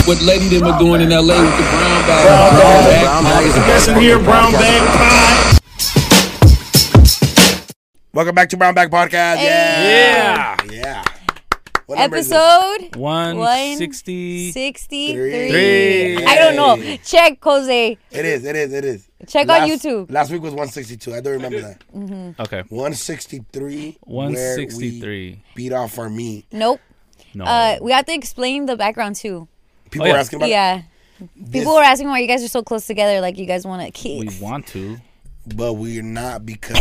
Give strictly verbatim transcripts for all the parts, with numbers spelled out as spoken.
what Lady them are doing in L A with the brown bag. Brown Brown bag. bag. Brown bag. Listen here, Brown Bag Pod. Welcome back to Brown Bag Podcast. Yeah. Hey. Yeah. What number is Episode one sixty sixty-three. Three. I don't know. Check, Jose. It is, it is, it is. Check last, on YouTube. Last week was one sixty-two. I don't remember that. Mm-hmm. Okay. one sixty-three. one where sixty-three. we beat off our meat. Nope. No. Uh, we have to explain the background too. People Oh, yeah. were asking about Yeah. it. People were asking why you guys are so close together, like you guys want to kiss. we want to. But we're not because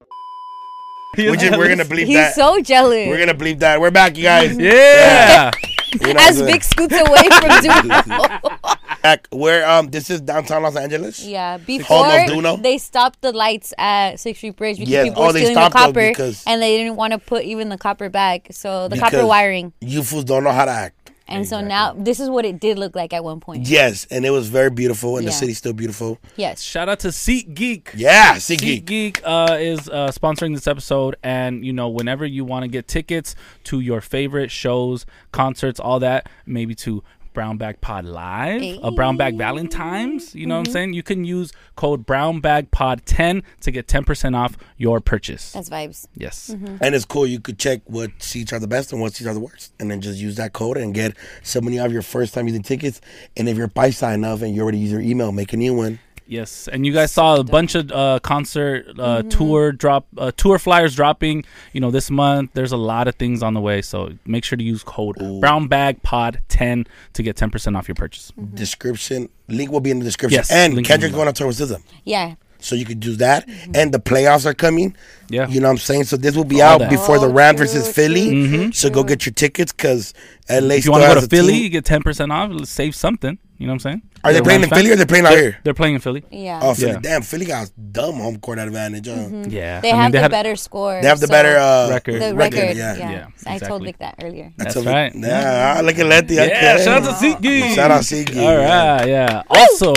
we're, just, we're gonna believe He's that. so jealous. We're gonna believe that. We're back, you guys. Yeah. You know As what I'm Vic scoots away from Duno. back. Where um this is downtown Los Angeles. Yeah, Home before of Duno? they stopped the lights at Sixth Street Bridge because Yes. people Oh, were they stealing the stopped those copper, because- and they didn't want to put even the copper back. So the copper Because wiring, You fools don't know how to act. and so now this is what it did look like at one point. Yes, and it was very beautiful, and the Yeah. city's still beautiful. Yes. Shout out to SeatGeek. Yeah, SeatGeek. SeatGeek uh, is uh, sponsoring this episode, and you know, whenever you want to get tickets to your favorite shows, concerts, all that, maybe to Brown Bag Pod Live, Hey. uh, Brown Bag Valentine's, you know Mm-hmm. what I'm saying? You can use code Brown Bag Pod ten to get ten percent off your purchase. That's vibes. Yes. And it's cool. You could check what seats are the best and what seats are the worst, and then just use that code and get so many of your first time using tickets. And if you're paisa enough and you already use your email, make a new one. Yes, and you guys saw a bunch of uh, concert uh, Mm-hmm. tour drop uh, tour flyers dropping. You know, this month there's a lot of things on the way, so make sure to use code Brown Bag Pod ten to get ten percent off your purchase. Mm-hmm. Description link will be in the description. Yes, and link Kendrick's in the- going on tour with S Z A, Yeah. so you could do that. And the playoffs are coming. Yeah. You know what I'm saying? So this will be All out that. before the Oh, Rams true, versus true, Philly. Mhm. So go get your tickets because L A If you still want to go has to a Philly, team. you get ten percent off. Let's save something. You know what I'm saying? Are they You're a playing in Rams fan? Philly or they're playing out here? They're playing in Philly. Yeah. Oh, Philly. Yeah. Damn, Philly got dumb home court advantage. Huh? Yeah. They I mean, have they the had- better score. They have the so- better uh, Record. the record, record. yeah. Yeah. Yeah, I told exactly. Vic that earlier. That's That's a- right. Yeah, I look at Letty. Yeah, Okay. shout out to SeatGeek. Shout out SeatGeek. All right, yeah. Also,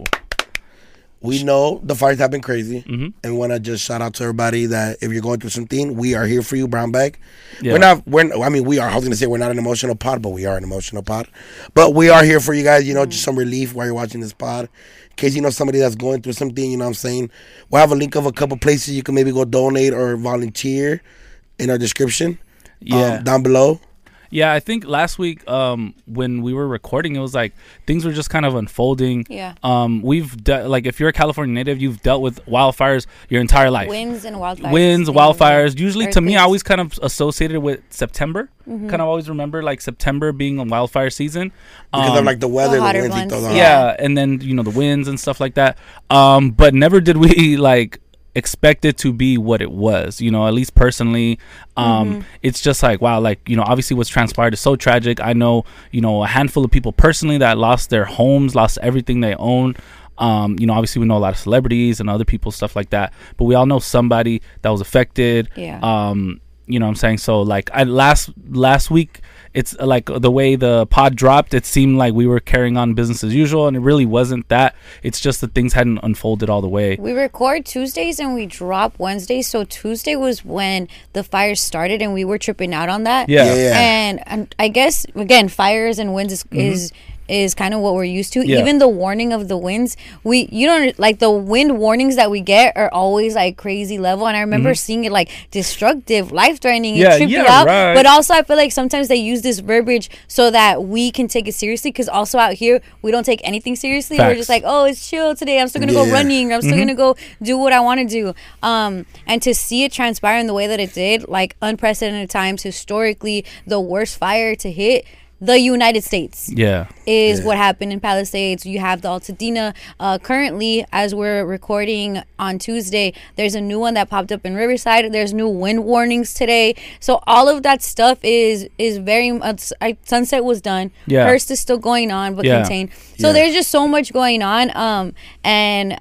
We know the fights have been crazy, Mhm. and want to just shout out to everybody that if you're going through something, we are here for you, Brown Bag. Yeah. We're not. We're. I mean, we are. I was gonna say we're not an emotional pod, but we are an emotional pod. But we are here for you guys. You know, just some relief while you're watching this pod. In case you know somebody that's going through something, you know what I'm saying? We'll have a link of a couple places you can maybe go donate or volunteer in our description. yeah. um, down below. Yeah, I think last week um, when we were recording, it was like things were just kind of unfolding. Yeah. Um, we've de- like if you're a California native, you've dealt with wildfires your entire life. Winds and wildfires. Winds, wildfires. Usually, to me, I Earthquakes. always kind of associated with September. Mm-hmm. Kind of always remember like September being a wildfire season Because Um, of like the weather, the, hotter winds y months, todo. yeah, and then you know the winds and stuff like that. Um, but never did we like expect it to be what it was. You know, at least personally, um, Mm-hmm. it's just like wow, like you know, obviously what's transpired is so tragic. I know, you know, a handful of people personally that lost their homes, lost everything they own. Um, you know, obviously we know a lot of celebrities and other people, stuff like that. But we all know somebody that was affected. Yeah. Um, you know what I'm saying? So like I last last week it's uh, like the way the pod dropped, it seemed like we were carrying on business as usual, and it really wasn't that. It's just that things hadn't unfolded all the way. We record Tuesdays and we drop Wednesdays. So Tuesday was when the fire started and we were tripping out on that. Yeah. Yeah, yeah. And, and I guess, again, fires and winds is, is is kind of what we're used to. Yeah. Even the warning of the winds, we you don't like the wind warnings that we get are always like crazy level. And I remember seeing it like destructive, life threatening, Yeah, and trip yeah, you out. right. But also, I feel like sometimes they use this verbiage so that we can take it seriously. Because also out here, we don't take anything seriously. We're Facts. just like, oh, it's chill today. I'm still gonna go Yeah. running. I'm still Mm-hmm. gonna go do what I want to do. Um, and to see it transpire in the way that it did, like unprecedented times, historically, the worst fire to hit the United States Yeah. is Yeah. what happened in Palisades. You have the Altadena. Uh, currently, as we're recording on Tuesday, there's a new one that popped up in Riverside. There's new wind warnings today. So all of that stuff is is very much. I, Sunset was done. Yeah. Hearst is still going on, but Yeah. contained. So Yeah. there's just so much going on. Um, and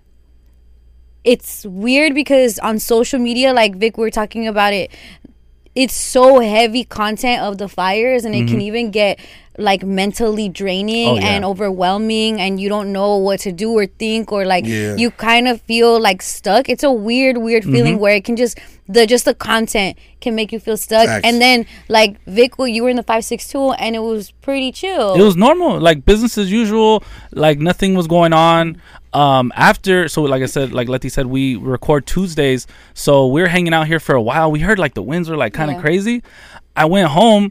it's weird because on social media, like Vic, we were talking about it, it's so heavy content of the fires, and it Mm-hmm. can even get like mentally draining Oh, yeah. and overwhelming, and you don't know what to do or think, or like Yeah. you kind of feel like stuck. It's a weird weird feeling Mm-hmm. where it can just the just the content can make you feel stuck. Facts. And then like Vic, well, you were in the five six two and it was pretty chill. It was normal, like business as usual, like nothing was going on. Um, after, so like I said, like Letty said, we record Tuesdays, so we we're hanging out here for a while. We heard like the winds were like kind of Yeah. crazy. I went home.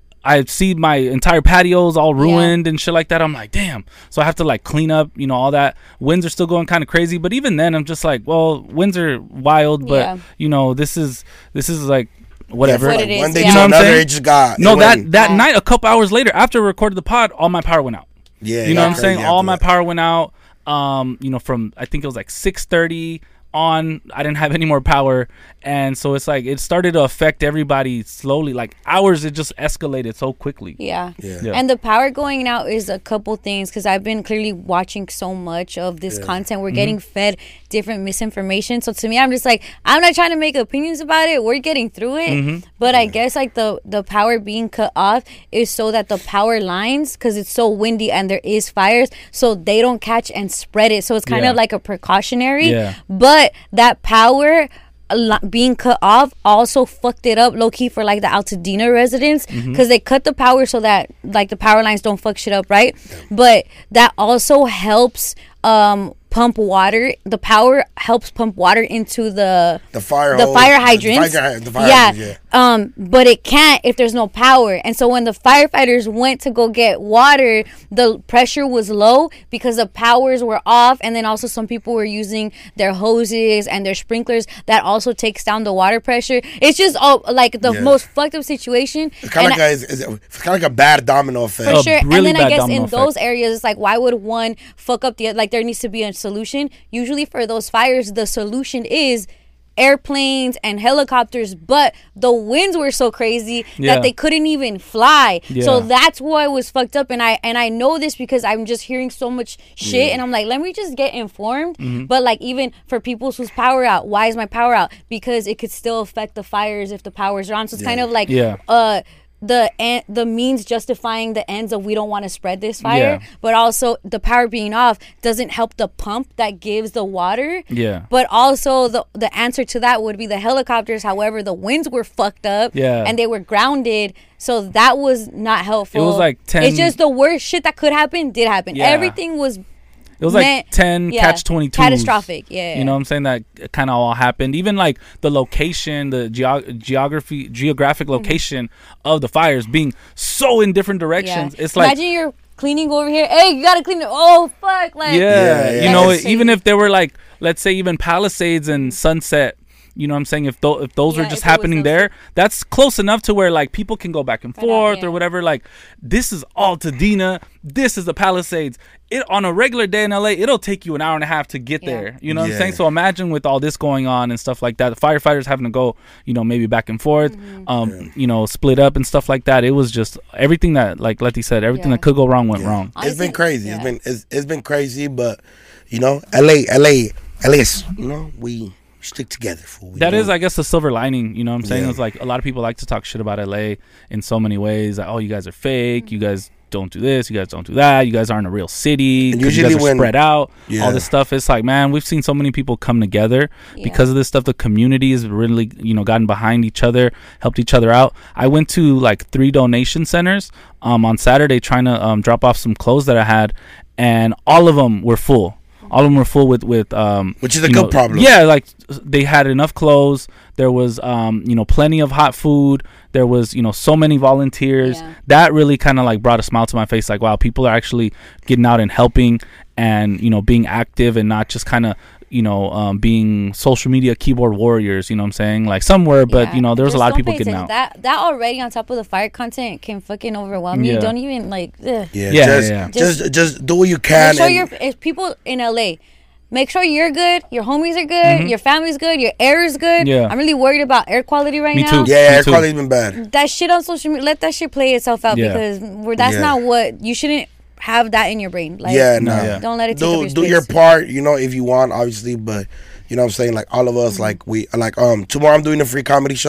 I see my entire patios all ruined and shit like that. I'm like, damn. So I have to like clean up, you know, all that. Winds are still going kind of crazy, but even then, I'm just like, well, winds are wild, but Yeah. you know, this is this is like whatever. What Like, it is, one day yeah. to You know what I'm another, saying? it just got No, it that went- that Yeah. night, a couple hours later, after we recorded the pod, all my power went out. yeah, You know yeah, what I'm saying? crazy All after my that. power went out. Um, you know, from I think it was like six thirty on. I didn't have any more power, and so it's like it started to affect everybody slowly. Like hours, it just escalated so quickly. Yeah. Yeah. Yeah. And the power going out is a couple things, because I've been clearly watching so much of this Yeah. content. We're Mm-hmm. getting fed different misinformation. So to me, I'm just like, I'm not trying to make opinions about it. We're getting through it. Mm-hmm. But I guess like the, the power being cut off is so that the power lines, because it's so windy and there is fires, so they don't catch and spread it. So it's kind Yeah. of like a precautionary. Yeah. But that power a lot- being cut off also fucked it up low key for like the Altadena residents, because Mm-hmm. they cut the power so that like the power lines don't fuck shit up, right? But that also helps um pump water. The power helps pump water into the The fire the hose, fire the hydrants. fire- the fire yeah. hydrants, Um, but it can't if there's no power. And so when the firefighters went to go get water, the pressure was low because the powers were off, and then also some people were using their hoses and their sprinklers. That also takes down the water pressure. It's just all like the Yeah. most fucked up situation. It's kind And of like a, it's, it's, it's kind of like a bad domino effect. for A sure. really And then I bad guess domino in effect. those areas, it's like, why would one fuck up the other? Like, there needs to be a solution. Usually for those fires, the solution is airplanes and helicopters, but the winds were so crazy Yeah. that they couldn't even fly. So Yeah. that's why it was fucked up. And I and I know this because I'm just hearing so much shit, and I'm like, let me just get informed. Mm-hmm. But like, even for people whose power out, why is my power out? Because it could still affect the fires if the powers are on. So it's kind of like Yeah. uh the en- the means justifying the ends of we don't want to spread this fire, Yeah. but also the power being off doesn't help the pump that gives the water. Yeah. But also the the answer to that would be the helicopters. However, the winds were fucked up. Yeah. And they were grounded. So that was not helpful. It was like ten It's just the worst shit that could happen did happen. Yeah. Everything was It was like Man- ten yeah, catch twenty-two. catastrophic, yeah. You know what I'm saying? That kind of all happened. Even like the location, the geo- geography, geographic location of the fires being so in different directions. It's like, imagine you're cleaning over here. Hey, you gotta clean it. Oh fuck! Like yeah, Yeah, yeah. you know, That's even crazy. if there were like, let's say even Palisades and Sunset, you know what I'm saying? If, th- if those Yeah, are just if it was happening those there, that's close enough to where like people can go back and Right out, forth yeah. or whatever. Like, this is Altadena. This is the Palisades. It on a regular day in L A, it'll take you an hour and a half to get Yeah. there. You know what Yeah. I'm saying? So imagine with all this going on and stuff like that, the firefighters having to go, you know, maybe back and forth, Mm-hmm. um, you know, split up and stuff like that. It was just everything that, like Letty said, everything Yeah. that could go wrong went Yeah. wrong. It's Honestly, been crazy. yeah. It's been it's, it's been crazy, but you know, L A, L A, L A is, you know, we stick together. Fool. We That don't- is, I guess, the silver lining. You know what I'm saying? Yeah. It's like a lot of people like to talk shit about L A in so many ways. Like, oh, you guys are fake. You guys don't do this. You guys don't do that. You guys aren't a real city. And 'cause you usually guys are when- spread out. Yeah. All this stuff. It's like, man, we've seen so many people come together Yeah. because of this stuff. The community has really, you know, gotten behind each other, helped each other out. I went to like three donation centers um, on Saturday trying to um, drop off some clothes that I had, and all of them were full. All of them were full with with um, Which is a you good know, problem. Yeah, like they had enough clothes. There was um, you know, plenty of hot food. There was, you know, so many volunteers. Yeah. That really kind of like brought a smile to my face. Like, wow, people are actually getting out and helping, and you know, being active and not just kind of, you know, um, being social media keyboard warriors. You know what I'm saying? Like some were, but Yeah. you know, there was a Just lot of don't people pay getting attention. out. That that already on top of the fire content can fucking overwhelm you. Yeah. Don't even like. Ugh. Yeah, Yeah, just, yeah, yeah. just just do what you can. Make sure and- you're if people in L A. Make sure you're good, your homies are good, Mm-hmm. your family's good, your air is good. Yeah. I'm really worried about air quality right Me now. too. yeah, Me air too. quality's been bad. That shit on social media, let that shit play itself out Yeah. because we're, that's Yeah. not what you shouldn't have that in your brain. Like, Yeah, No, no. yeah. don't let it take do up your do space. your part, you know, if you want, obviously, but you know what I'm saying, like all of us, like we like um tomorrow I'm doing a free comedy show.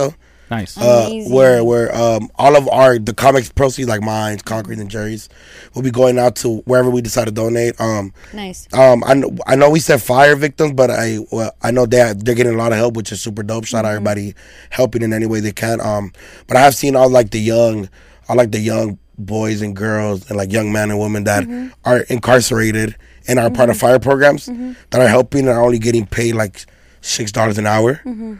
Nice. Uh, Amazing. where where um all of our the comics proceeds, like mine, Concrete, and Jerry's, will be going out to wherever we decide to donate. Um, Nice. um, I know, I know we said fire victims, but I well, I know they they're getting a lot of help, which is super dope. Shout out everybody helping in any way they can. Um, but I have seen all like the young, all like the young boys and girls and like young men and women that are incarcerated and are part of fire programs that are helping and are only getting paid like six dollars an hour.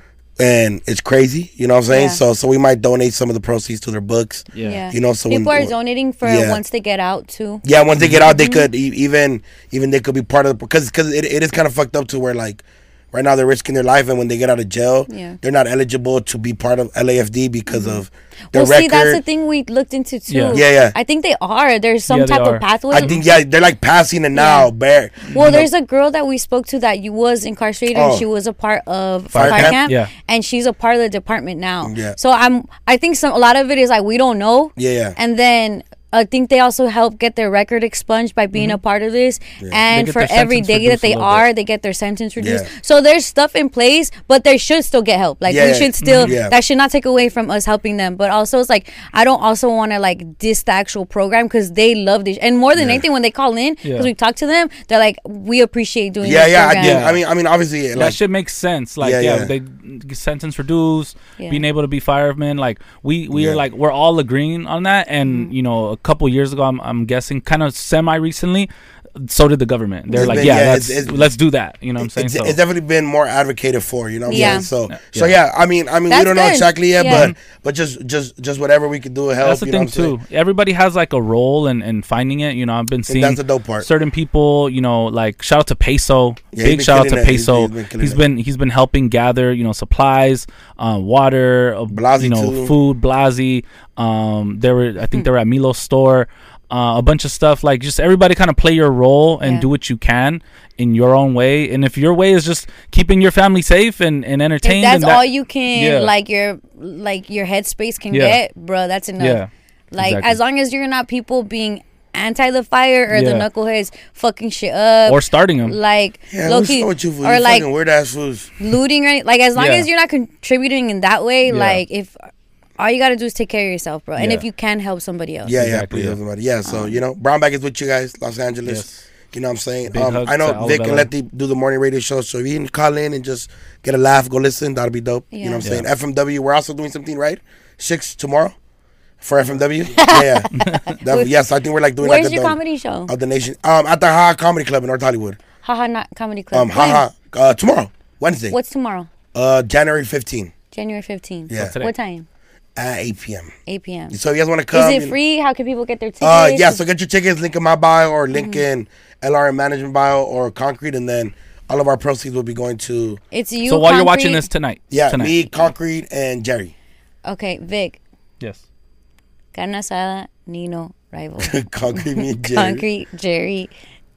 And it's crazy, you know what I'm saying? Yeah. So so we might donate some of the proceeds to their books. Yeah. Yeah. You know, so people when- are donating for Yeah. once they get out too. Yeah, once they get out, Mm-hmm. they could e- even even they could be part of the because because it, it is kind of fucked up to where like right now they're risking their life, and when they get out of jail, Yeah. they're not eligible to be part of L A F D because of their Well, record. see, that's the thing we looked into too. Yeah. Yeah, yeah. I think they are. There's some Yeah, they type are. of pathway. I think yeah, they're like passing it now. Yeah. Bear. Well, there's a girl that we spoke to that you was incarcerated. Oh. and She was a part of Fire fire, camp? camp, Yeah. and she's a part of the department now. Yeah. So I'm. I think some a lot of it is like we don't know. Yeah, yeah. And then I think they also help get their record expunged by being a part of this. They And get for their every sentence day that reduced a they little are, bit. they get their sentence reduced. Yeah. So there's stuff in place, but they should still get help. Like Yeah, we yeah. should still. Mhm. Yeah. That should not take away from us helping them. But also, it's like I don't also want to like diss the actual program because they love this. And more than Yeah. anything, when they call in, because Yeah. we talk to them, they're like, we appreciate doing. Yeah, this yeah. I, program. did. I mean, I mean, obviously, That like shit makes sense. Like, Yeah, yeah, yeah. they sentence reduced, Yeah. being able to be firemen. Like, we we Yeah. are like we're all agreeing on that. And you know, a couple years ago, I'm I'm guessing, kind of semi recently, so did the government. They're It's like, been- yeah, yeah, let's it's- it's- let's do that. You know what I'm saying? it's, So, it's definitely been more advocated for, you know what I'm Yeah. saying? So Yeah. so yeah, I mean I mean we That's don't know good. exactly yet, Yeah. but but just just just whatever we could do to help. that's the you know thing what I'm too. saying? Everybody has like a role in, in finding it. You know, I've been seeing that's the dope part. certain people. You know, like shout out to Peso. Yeah, he's Big been shout out to killing it. He's- Peso. he's been killing He's it. been he's been helping gather, you know, supplies, uh, water, uh, Blasi you know, too. food, Blasi. Um, they were I think they were at Milo's store. Uh, a bunch of stuff, like just everybody kind of play your role and Yeah. do what you can in your own way. And if your way is just keeping your family safe and, and If entertained, that's and that, all you can, Yeah. like your like your headspace can Yeah. get, bro, that's enough. Yeah, Like exactly. as long as you're not people being anti the fire or the Yeah. knuckleheads fucking shit up, or starting them. like Yeah, low what's key, wrong with you, fool? or You like fucking weird ass fools. looting, right? Like as long Yeah. as you're not contributing in that way, Yeah. like if all you gotta do is take care of yourself, bro. And Yeah. if you can help somebody else, Yeah, yeah, Exactly, please, yeah. everybody. Yeah, Um, so you know, Brown Bag is with you guys, Los Angeles. Yes. You know what I'm saying? Big Um, hugs I to know all Vic of and L A. Letty do the morning radio show, so if you can call in and just get a laugh, go listen, that'll be dope. You know what I'm Yeah. saying? F M W, we're also doing something, right? Six tomorrow for F M W. yeah, yeah. That- yes, I think we're like doing where's like a your dome comedy show? of the nation. Um, at the Ha Comedy Club in North Hollywood. Haha, not comedy club. Um, When? haha, uh, tomorrow, Wednesday. What's tomorrow? Uh, January fifteenth January fifteenth. Yeah. today? What time? at eight p.m. eight p.m. So if you guys want to come, Is you it know- free? How can people get their tickets? Uh, yeah, so get your tickets, link in my bio or link Mm-hmm. in L R M Management bio or Concrete, and then all of our proceeds will be going to, It's you. So while you're watching Concrete. this tonight, yeah, tonight. me, Concrete, and Jerry. Okay, Vic, yes. Carne Asada, Nino, Rival, Concrete, me, and Jerry. Concrete, Jerry,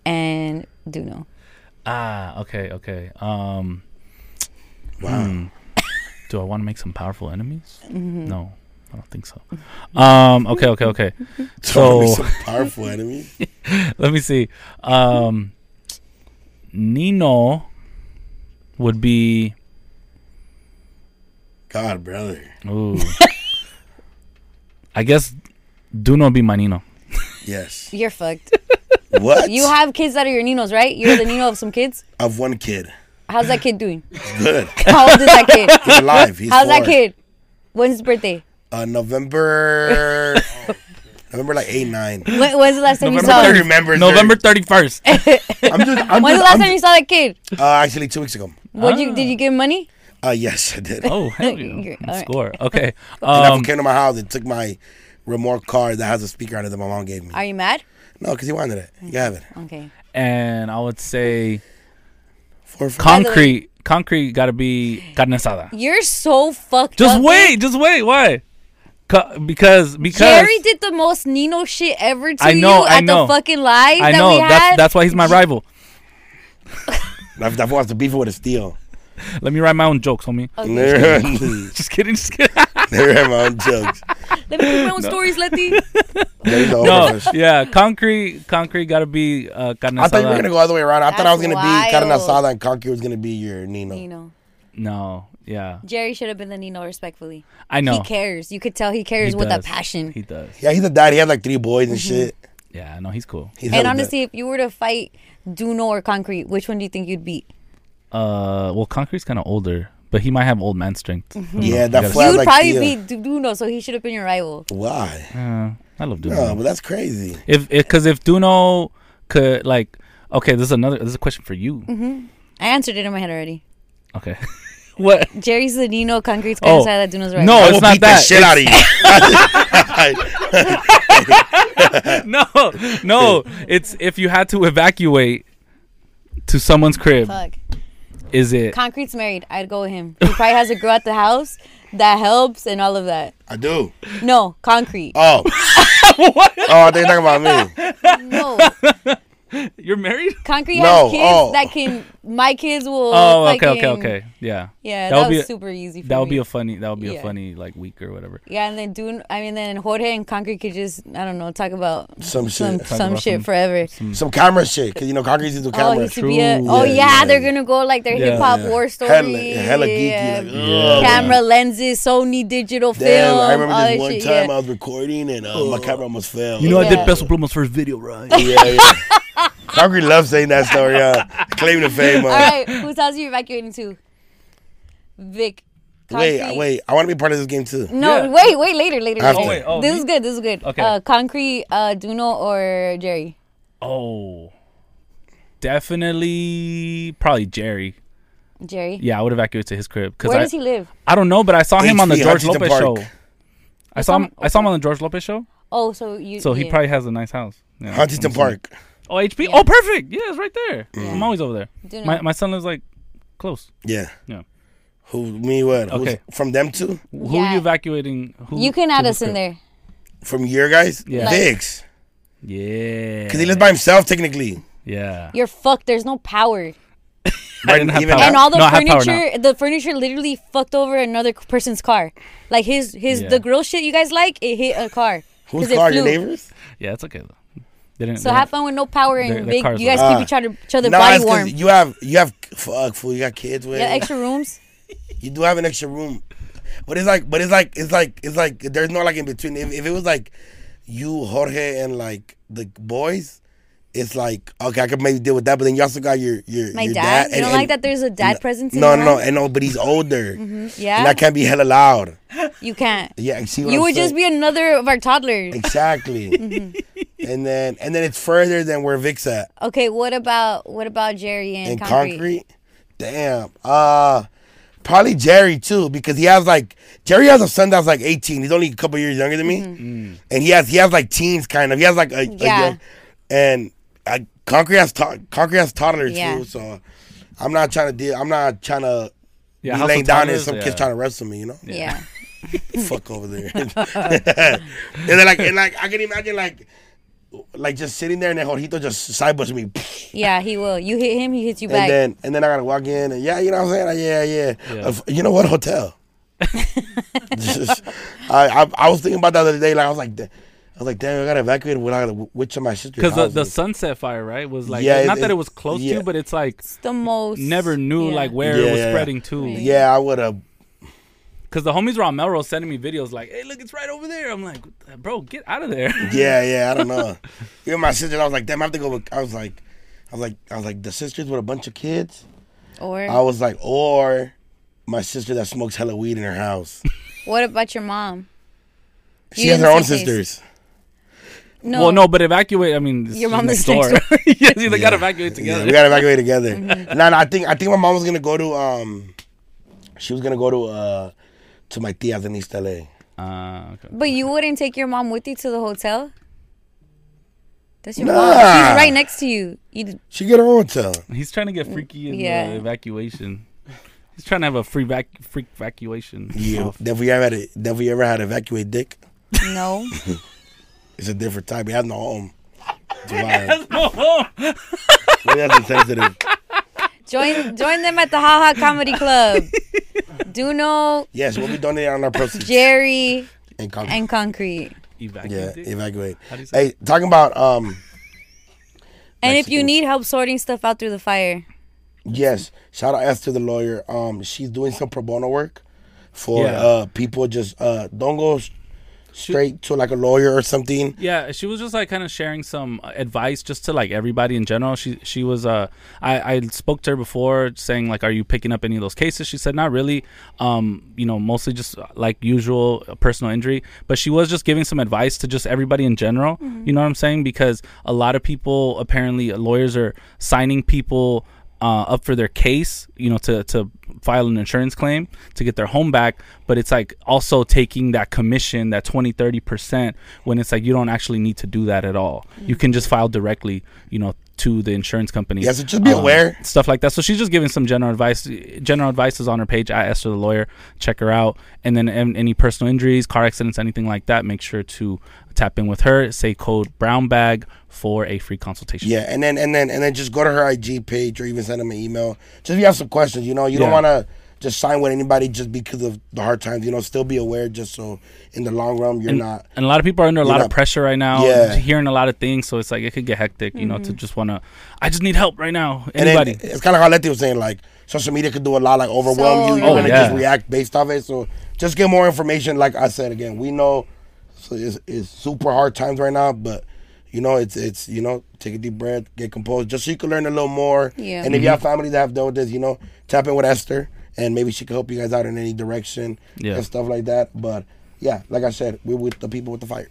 and Duno. Ah, okay, okay. Um, Wow. hmm. Do I want to make some powerful enemies? Mm-hmm. No, I don't think so. Um, okay, okay, okay. So, So some powerful enemy. let me see. Um, Nino would be. God, brother. Ooh. I guess Duno would be my Nino. Yes. You're fucked. What? You have kids that are your Ninos, right? You're the Nino of some kids. of one kid. How's that kid doing? Good. How old is that kid? He's alive. He's How's four. that kid? When's his birthday? Uh, November. November like eight nine. When, when's the last time you November saw I him? thirty. remember. November thirty-first. I'm just. I'm When's the just. last I'm, time you saw that kid? uh, actually, two weeks ago. What you did you give him money? Uh, yes, I did. Oh, hell yeah. You're- Good all right. score. Okay. And I Um, came to my house and took my remote car that has a speaker on it that my mom gave me. Are you mad? No, because he wanted it. You have it. Okay. and I would say For, for concrete. Concrete got to be carne asada. You're so fucked Just up. wait, just wait. Why? Co- because because Jerry did the most Nino shit ever to I know, you I at know. the fucking live I that know we that's had. that's why he's my rival. That, that wants to beef with a steel. Let me write my own jokes, homie. Never, Just kidding, just kidding. never had my own jokes. Let me do my own stories, Letty. There's no, no, overfish. yeah, concrete, concrete got to be uh, carne I thought you were asada. gonna go all the way around. I thought I was That's gonna be carne wild. asada and concrete was gonna be your Nino. Nino. No, Yeah. Jerry should have been the Nino, respectfully. I know. He cares. You could tell he cares He with a does. passion. He does. Yeah, he's a dad. He has like three boys and shit. Yeah, no, he's cool. He's And hella honestly, if you were to fight Duno or Concrete, which one do you think you'd beat? Uh, well, Concrete's kind of older, but he might have old man strength. I don't know. Yeah, You that gotta flat- You Well, would like probably Thea. beat Du- Duno, so he should have been your rival. bad. Why? see. Uh, I love Duno. No, but that's crazy. If because if Duno could like, okay, this is another. This is a question for you. I answered it in my head already. Okay. What? Jerry's the Nino, Concrete's kind of Oh. side that Duno's right. No, I it's will not beat that. the shit out of you. No, no. It's if you had to evacuate to someone's crib. Fuck. Is it? Concrete's married. I'd go with him. He probably has a girl at the house that helps and all of that. I do. No, Concrete. Oh. Oh, I think you're talking about me. No, You're married? Concrete No, has kids oh. that can. My kids will. Oh, okay, fucking- okay, okay. Yeah. Yeah, That that, would be was a- super easy. For That would me. be a funny. That would be a Yeah. funny like week or whatever. Yeah, and then Dune. I mean, then Jorge and Concrete could just. I don't know. Talk about Some some shit. some about shit some- forever. Some camera shit. Because, you know, Concrete used to do Oh, he camera. used to be a, True. oh Yeah, yeah, yeah. they're gonna go like their Yeah. hip hop Yeah. war story. Hella, hella geeky. yeah. Like, Yeah. ugh. Camera lenses, Sony digital Damn, film. I remember all this that one shit, time yeah. I was recording and uh, my camera almost fell. You know, I Yeah. did Peso Pluma's first video, right? Yeah, yeah. Concrete loves saying that story. Uh, claim the fame. Uh. All right, whose house are you evacuating to? Vic. Wait, Concrete- wait. I want to be part of this game too. No, Yeah. wait, wait, later, later. After. later. Oh, wait, oh, this me? is good. This is good. Okay. Uh, Concrete, uh, Duno or Jerry? Oh, definitely, probably Jerry. Jerry. Yeah, I would evacuate to his crib because Where I, does he live? I don't know, but I saw him on the H P, George Huntington Lopez Park. show. I saw him. I saw him on the George Lopez show. Oh, so you. So he yeah. probably has a nice house. Yeah, Huntington I'm assuming. Park. Oh, H P. Yeah. Oh, perfect. Yeah, it's right there. Yeah. I'm always over there. Duno. My my son lives like close. Yeah. Yeah. Who, me, what? Who's- Okay. From them two? Who are Yeah. you evacuating? Who, You can to add his us in crib? there. From your guys? Yeah. Like- Vix. Yeah. Because he lives by himself, technically. Yeah. You're fucked. There's no power. I didn't have Even power. And all the No, I have power furniture, the furniture literally fucked over another person's car. Like his, his, Yeah. the grill shit you guys like, it hit a car. Whose 'Cause it car? Your flew. neighbors? Yeah, it's okay though. They didn't. So they have didn't- fun with no power Their- and their big. cars You guys were- keep each other, each other Nah, body it's 'cause warm. you have, you have, fuck, fool, you got kids with. Yeah, extra rooms. You do have an extra room. But it's like, but it's like, it's like, it's like, there's no like in between. If, if it was like you, Jorge, and like the boys, it's like, okay, I could maybe deal with that. But then you also got your, your, My your dad. dad. You don't like that there's a dad no, presence in No, your no, no, house? and no, but he's older. Yeah. And that can't be hella loud. You can't. Yeah, see what You I'm would just saying? be another of our toddlers. Exactly. And then, and then it's further than where Vic's at. Okay, what about what about Jerry and, And concrete? concrete. Damn. Uh probably Jerry too, because he has like Jerry has a son that's like eighteen. He's only a couple years younger than me, and he has he has like teens kind of. He has like a, a Yeah. young, and uh, concrete has to- concrete has toddlers Yeah. too. So I'm not trying to deal. I'm not trying to Yeah, be House laying of down and Toddlers, some yeah. kids trying to wrestle me. You know, Yeah. fuck over there. and then like and like I can imagine like. Like just sitting there and then Jorgito just side busts me. Yeah, he will. You hit him, he hits you And back. then and then I gotta walk in and yeah, you know what I'm saying? Like, yeah, yeah. Yeah. Uh, f- you know what? Hotel. Just- I, I I was thinking about that the other day. Like I was like, da- I was like, damn, I gotta evacuate without which of my sisters. Because the, the houses. Sunset Fire, right, was like Yeah, not it- that it was close yeah. to, but it's like It's the most. never knew yeah. like where Yeah, it was yeah. spreading to. Right. Yeah, I would have. Because the homies were on Melrose sending me videos like, "Hey, look, it's right over there." I'm like, "Bro, get out of there." Yeah, yeah. I don't know. Even my sisters, I was like, damn, I have to go. With, I was like, I was like, I was like, the sisters with a bunch of kids. Or I was like, or my sister that smokes hella weed in her house. what about your mom? She You has in her the own same place. sisters. No. Well, no, but evacuate. I mean, it's Your just mom next is next door. yes, they Yeah. gotta evacuate together. Yeah, we gotta evacuate together. No, no, I think I think my mom was gonna go to um, she was gonna go to uh, to my tia's in East L A. Uh, okay. But you wouldn't take your mom with you to the hotel? That's your Nah. mom. She's right next to you. You She get her own hotel. He's trying to get freaky in Yeah. the evacuation. He's trying to have a free vac- freak evacuation. Yeah. Have we ever had a, have we ever had evacuate dick? no. It's a different type. He has no home. It's wild. Maybe that's insensitive. Join join them at the Ha Ha Comedy Club. Duno, Yes, we'll be donating on our proceeds. Jerry, And con- and Concrete. Evacuate. yeah, evacuate. How do you say Hey, talking about um, And if you Mexicans. need help sorting stuff out through the fire, Yes, shout out Esther the lawyer. Um, she's doing some pro bono work for Yeah. uh people. Just uh don't go s- straight to like a lawyer or something. Yeah, she was just like kind of sharing some uh, advice just to like everybody in general. She she was uh I, I spoke to her before saying like, are you picking up any of those cases? She said not really. Um, you know, mostly just uh, like usual uh, personal injury. But she was just giving some advice to just everybody in general. Mm-hmm. You know what I'm saying? Because a lot of people apparently lawyers are signing people uh, up for their case, you know, to, to file an insurance claim to get their home back. But it's like also taking that commission, that twenty, thirty percent, when it's like you don't actually need to do that at all. You can just file directly, you know, to the insurance company. Yeah, so just be Um, aware. Stuff like that. So she's just giving some general advice. General advice is on her page at Esther the lawyer. Check her out. And then um, any personal injuries, car accidents, anything like that, make sure to tap in with her. Say code brown bag for a free consultation. Yeah, and then and then and then just go to her I G page or even send them an email. Just if you have some questions, you know, you don't Yeah. want to just sign with anybody just because of the hard times. You know, still be aware just so in the long run you're and, not. and a lot of people are under a you're lot not- of pressure right now. Yeah. Hearing a lot of things, so it's like it could get hectic. You know, to just want to. I just need help right now. And Anybody. then it's kind of how Letty was saying, like social media could do a lot, like overwhelm So you. You're Oh, gonna yeah. just react based off it. So just get more information. Like I said again, we know so it's, it's super hard times right now, but you know it's it's you know take a deep breath, get composed, just so you can learn a little more. Yeah. And if you have family that have dealt with this, you know, tap in with Esther, and maybe she can help you guys out in any direction Yeah. and stuff like that. But yeah, like I said, we're with the people with the fire.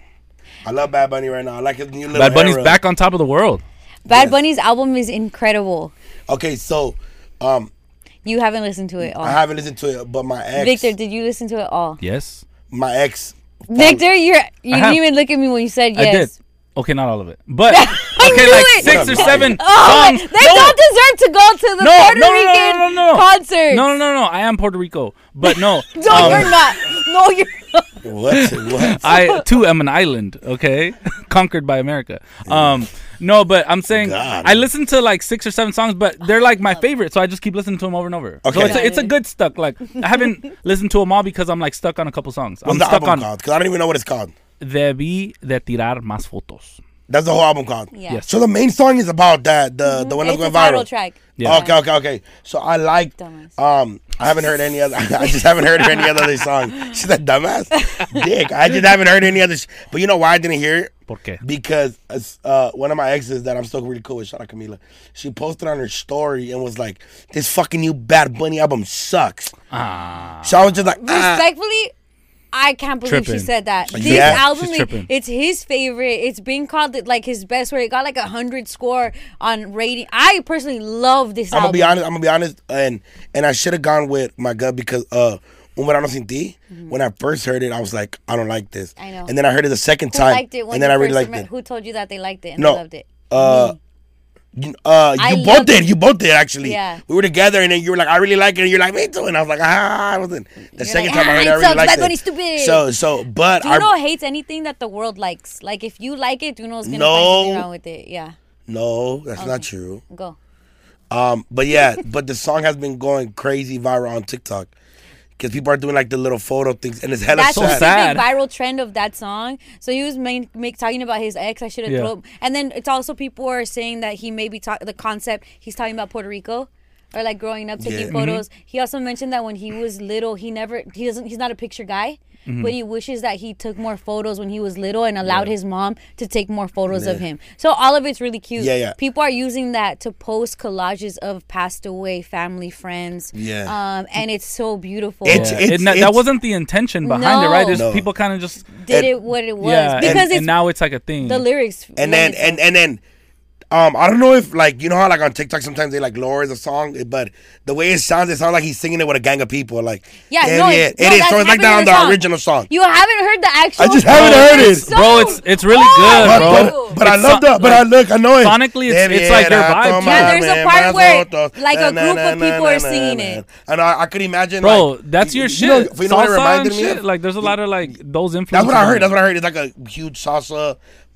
I love Bad Bunny right now. I like his new little Bad Bunny's era. back on top of the world. Bad Yes. Bunny's album is incredible. Okay, so um, You haven't listened to it all. I haven't listened to it, but my ex, Victor, did you listen to it all? Yes, my ex. Victor, you're you I didn't have. even look at me when you said I did. yes. Okay, not all of it, but I okay, knew like it. six or What a seven Oh, songs. they don't deserve to go to the No, Puerto no, no, no, Rican no, no, no. concert. No, no, no, no. I am Puerto Rico, but no. No, um, you're not. No, you're not. What? What? I too am an island, okay, conquered by America. Um, no, but I'm saying God. I listened to like six or seven songs, but they're like my favorite, so I just keep listening to them over and over. So Okay. it's a, it's a good stuck. Like I haven't listened to them all because I'm like stuck on a couple songs. What's I'm the stuck album on called? Because I don't even know what it's called. Debí de tirar más fotos. That's the whole album called. Yeah. Yes. So the main song is about that, the the one that's It's going a title viral. track. Yeah. Okay, okay, okay. So I like. Dumbass. Um, I haven't heard any other. I just haven't heard any other song. She's a dumbass, dick. I just haven't heard any other. Sh- but you know why I didn't hear it? ¿Por qué? Because uh, one of my exes that I'm still really cool with, shout out Camila, she posted on her story and was like, "This fucking new Bad Bunny album sucks." Ah, So I was just like, ah. Respectfully, I can't believe Tripping. she said that. This Yeah. album, She's like, tripping. it's his favorite. It's being called like his best. Where it got like a hundred score on rating. I personally love this I'm gonna album. be honest. I'm gonna be honest, and and I should have gone with my gut because uh, Un Verano Sin Ti. When I first heard it, I was like, I don't like this. I know. And then I heard it the second Who time, liked it when and then you I really first liked met- it. Who told you that they liked it and No. they loved it? Uh, you, uh, I you both loved did. it. You both did actually. Yeah. We were together, and then you were like, I really like it, and you're like, me too. And I was like, ah, I wasn't. The second like, time I "Ah, heard it it, I really sucks. liked Bad it. Bunny's stupid." So, so, but I Duno hates anything that the world likes. Like if you like it, Duno's gonna No. find something wrong with it. Yeah, no, that's not true. go. Um, but yeah, but the song has been going crazy viral on TikTok because people are doing like the little photo things, and it's hella That's so the sad. sad. big viral trend of that song. So he was main, make, talking about his ex. I should have Yeah. told. And then it's also people are saying that he may be talk, the concept. He's talking about Puerto Rico, or like growing up taking Yeah. photos. He also mentioned that when he was little, he never he doesn't he's not a picture guy. But he wishes that he took more photos when he was little and allowed his mom to take more photos of him. So all of it's really cute. Yeah, yeah. People are using that to post collages of passed away family, friends. Yeah. Um, and it's so beautiful. It's- Yeah. it's- It- that it's- wasn't the intention behind it, right? There's No. people kind of just Did and- it what it was yeah, because and, it's and now it's like a thing. the lyrics. and lend then itself. and and then um I don't know if like you know how like on TikTok sometimes they like lower the song, but the way it sounds, it sounds like he's singing it with a gang of people. Like yeah, yeah, no, yeah, it's, no, it is. that's So it's like happening that on in the song. original song. You haven't heard the actual. I just song? haven't heard it. So- Bro, it's it's really Oh, good, But, bro. but, but I It's love so- the but I look I know it. Sonically, it's- it's like your vibe, too. Yeah, there's a part where, like, a group of people are singing it. And I, I could imagine, Bro, like, that's your you shit. know, you know what it Salsa reminded and me shit. of? Like, there's a lot of like those influences. That's what I on heard. it. That's what I heard. It's like a huge salsa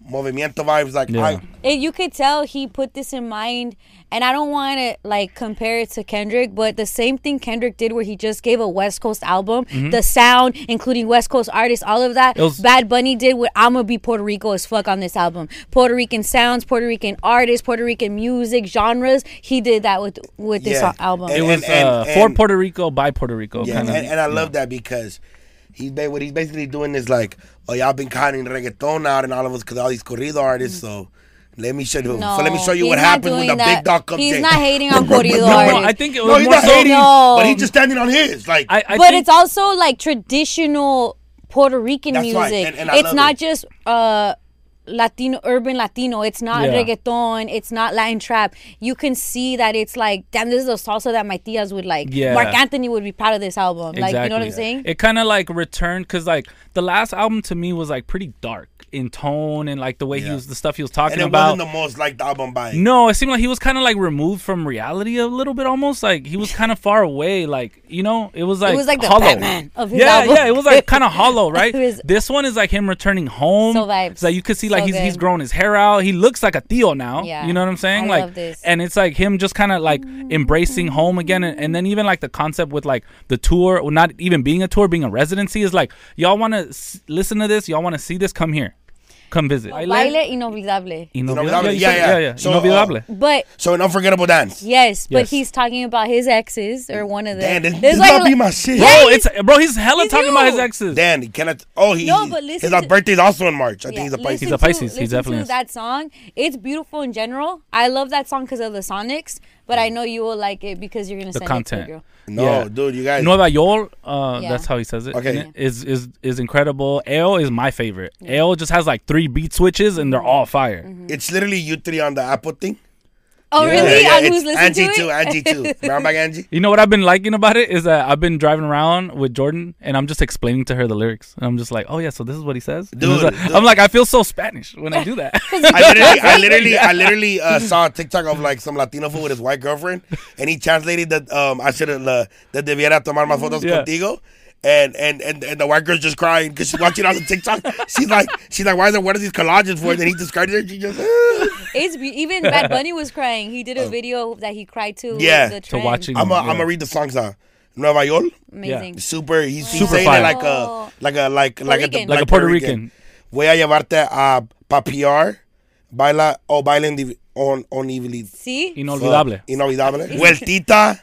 movimiento vibes. Like Yeah. I, It, you could tell he put this in mind, and I don't want to like compare it to Kendrick, but the same thing Kendrick did where he just gave a West Coast album, the sound, including West Coast artists, all of that. It was- Bad Bunny did with I'ma be Puerto Rico as fuck on this album. Puerto Rican sounds, Puerto Rican artists, Puerto Rican music, genres. He did that with with this Yeah. album. And- It was and- uh, for and- Puerto Rico by Puerto Rico. yeah, kind of. and, and I love that because he's ba- what he's basically doing is like, oh, y'all been counting reggaeton out and all of us because all these corrido artists. So let me show you. No, so let me show you he's what not happens when doing the that. big dog comes He's in. not hating on corrido No, artists. I think it was No, he's more not so. hating, No. but he's just standing on his. Like, I, I but think, it's also like traditional Puerto Rican That's right, music. and- and I it's love not it. just uh Latino, urban Latino. It's not Yeah. reggaeton. It's not Latin trap. You can see that it's like, damn, this is a salsa that my tias would like. Yeah. Mark Anthony would be proud of this album. exactly. Like, you know what I'm saying? It kind of like returned because like the last album to me was like pretty dark in tone and like the way he Yeah. was the stuff he was talking and it about. wasn't the most liked album by. No, it seemed like he was kind of like removed from reality a little bit, almost like he was kind of far away. Like you know, it was like it was like the hollow. Batman of his yeah, album. yeah, it was like kind of hollow, right? It was- This one is like him returning home. So vibes. So you could see like So he's he's good. grown his hair out. He looks like a Theo now. Yeah. You know what I'm saying? I like, love this. and it's like him just kind of like embracing home again, and, and then even like the concept with like the tour, or not even being a tour, being a residency is like y'all want to s- listen to this, y'all want to see this, come here, come visit. Baile inolvidable. Inolvidable. Yeah, you yeah, said- yeah. yeah, yeah. So, Inolvidable. But So an unforgettable dance. yes, but Yes. he's talking about his exes or one of them. Dan, this, There's this like- might be my shit. Yeah, Bro, he's- it's bro. He's hella he's talking about his you. exes. Dan, can I? Oh, he. No, he- but listen his to- birthday's also in March. I think Yeah, he's a listen Pisces. He's a to- Pisces. He listen definitely to is. that song. It's beautiful in general. I love that song because of the Sonics, but I know you will like it because you're gonna The send content. it to a girl. No, Yeah. dude, you guys. Nueva York, uh, Yeah. that's how he says it. Okay. in it, Is is is incredible. Eo is my favorite. Eo just has like three beat switches and they're all fire. It's literally you three on the Apple thing. Oh, Yeah. really? Yeah, yeah, On it's who's listening Angie to it? too. Angie too. Brown bag Angie. You know what I've been liking about it is that I've been driving around with Jordan and I'm just explaining to her the lyrics. And I'm just like, oh yeah, so this is what he says. And Dude, it's like- dude. I'm like, I feel so Spanish when I do that. I literally, I literally, I literally uh, saw a TikTok of like some Latino fool with his white girlfriend, and he translated that um, I should have uh, that debiera tomar más fotos Yeah. contigo. And, and and and the white girl's just crying because she's watching on the TikTok. She's like, she's like, why is there what are these collages for? And then he described it. And she just, It's be- even Bad Bunny was crying. He did a video that he cried to. Oh. Yeah. the To trend. watching- I'm gonna Yeah. I'm gonna read the songs. Uh, Nueva York, Amazing. super. He's, he's Super saying fire. it like a like a like like a, Rican. Like a Puerto Rican. Voy a llevarte a papiar, baila o bailen div- on on inolvidable. See? Inolvidable. Inolvidable. Vueltita,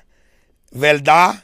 verdad.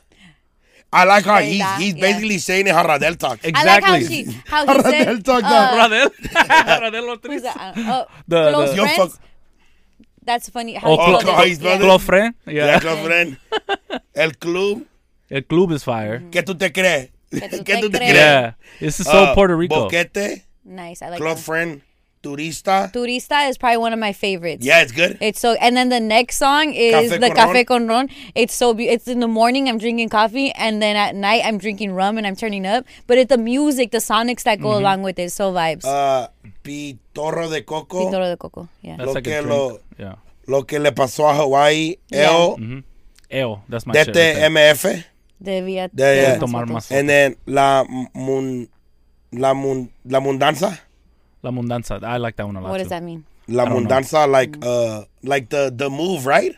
I like how he's Verdad, he's yeah. basically saying it how Radel talks. I like how Exactly. she how he said. Radel talk uh, now. Radel. Radel who's Ortiz. that? Uh, The- close the- Yo, friends. fuck. That's funny. How Oh, he Clo- spelled how it. he spelled Yeah. it? Close friend. Yeah, Yeah. close friend. El club. El club is fire. ¿Qué tú te crees? tú ¿Qué tú te te crees? Yeah. This is so Uh, Puerto Rico. Boquete, Nice. I like close that. friend, turista. Turista is probably one of my favorites. Yeah, it's good. It's so, and then the next song is Café the con Café Ron. con Ron. It's so be- it's in the morning I'm drinking coffee, and then at night I'm drinking rum and I'm turning up. But it's the music, the sonics that go along with it, so vibes. Uh, Pitorro de Coco. Pintoro de Coco, yeah. That's Lo like que a lo- drink. Yeah. Lo que le pasó a Hawaii. Yeah. Eo. Eo. That's my shit. right Dete there. M F. Debía Yeah, yeah. tener más Tomar fotos. más. And then La Mun. La Mun. La Mundanza. La Mundanza. I like that one a lot. What does too. that mean? La I don't know. Mundanza, like uh, like the the move, right?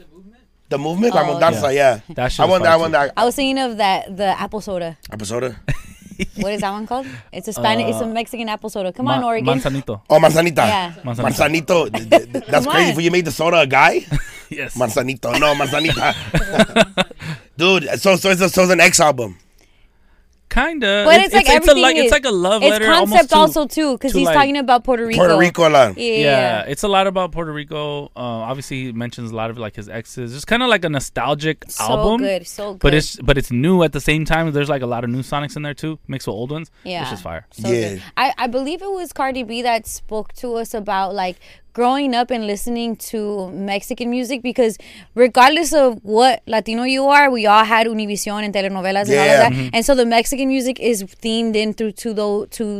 The movement, La Oh, Mundanza, yeah. That shit I is want fire that one. too. That I was thinking of that the apple soda. episode. What is that one called? It's a Spanish. it's a Mexican apple soda. Come on, Ma- Oregon. Manzanito. Oh, Manzanita. Yeah. Manzanito. Manzanito. th- th- th- That's Come crazy. on. For you made the soda a guy. Yes. Manzanito. No, Manzanita. Dude, so so it's a, so it's an X album. Kinda. But it's, like it's, a everything. like is, it's like a love it's letter. concept almost to- also too, because to, he's like, talking about Puerto Rico. Puerto Rico, la. Yeah, Yeah, it's a lot about Puerto Rico. Uh, obviously, he mentions a lot of like his exes. It's kind of like a nostalgic so album. good, so good. But it's but it's new at the same time. There's like a lot of new Sonics in there too, mixed with old ones. yeah, It's just fire. So Yeah. good. I I believe it was Cardi B that spoke to us about like growing up and listening to Mexican music, because regardless of what Latino you are, we all had Univision and telenovelas and all Yeah. of that, and so the Mexican music is themed in through to the to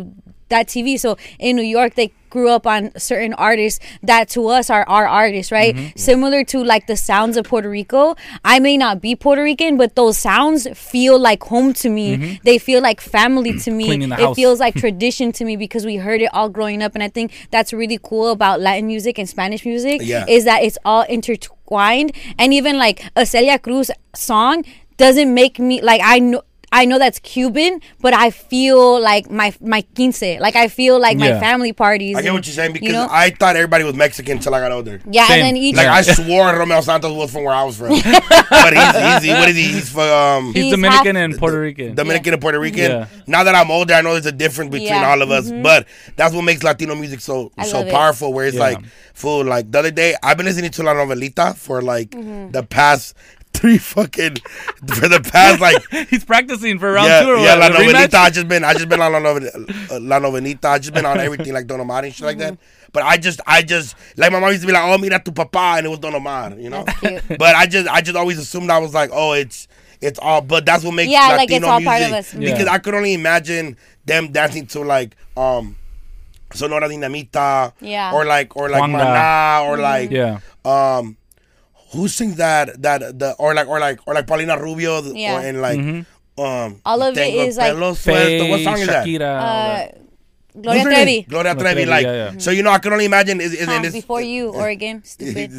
that T V. So in New York, they grew up on certain artists that to us are our artists, right? Mm-hmm. Similar to like the sounds of Puerto Rico. I may not be Puerto Rican, but those sounds feel like home to me. Mm-hmm. They feel like family to me. Cleaning the It house. feels like tradition to me because we heard it all growing up. And I think that's really cool about Latin music and Spanish music Yeah. is that it's all intertwined. And even like a Celia Cruz song doesn't make me like I know I know that's Cuban, but I feel like my my quince. Like I feel like Yeah. my family parties. I get and, what you're saying because you know? I thought everybody was Mexican until I got older. yeah, Same. and then each Like Yeah. I swore Romeo Santos was from where I was from, but he's, he's what is he? He's from um, He's, He's Dominican half- and Puerto Rican. Dominican and Puerto Rican. Yeah. Now that I'm older, I know there's a difference between Yeah. all of us, but that's what makes Latino music so I so love it. powerful. Where it's Yeah. like, fool, like the other day, I've been listening to La Novelita for like Mm-hmm. the past three fucking for the past like. He's practicing for round Yeah, two or yeah, La what? The rematch? Novelita. I just been, I just been on La, Novel, uh, La Novelita. I just been on everything like Don Omar and shit like that. But I just, I just, like my mom used to be like, "Oh, mira tu papá," and it was Don Omar, you know. That's cute. But I just, I just always assumed I was like, "Oh, it's, it's all." But that's what makes Yeah, Latino like, it's all music part of us. Yeah. because I could only imagine them dancing to like, um, Sonora Dinamita, Yeah. or like, or like Juanga. Maná, or like, Yeah. um, who sings that, that, the, or like, or like, or like Paulina Rubio, Yeah. or, and like. Um, All of it Tengo is, like, pelo Faye, suelto. What song is that? Shakira. all uh, that. Gloria What's her name? Trevi. Gloria Gloria Trevi. Trevi, Like, yeah, yeah. so you know, I can only imagine. Is, is, Huh, in this, before you, Oregon. Stupid.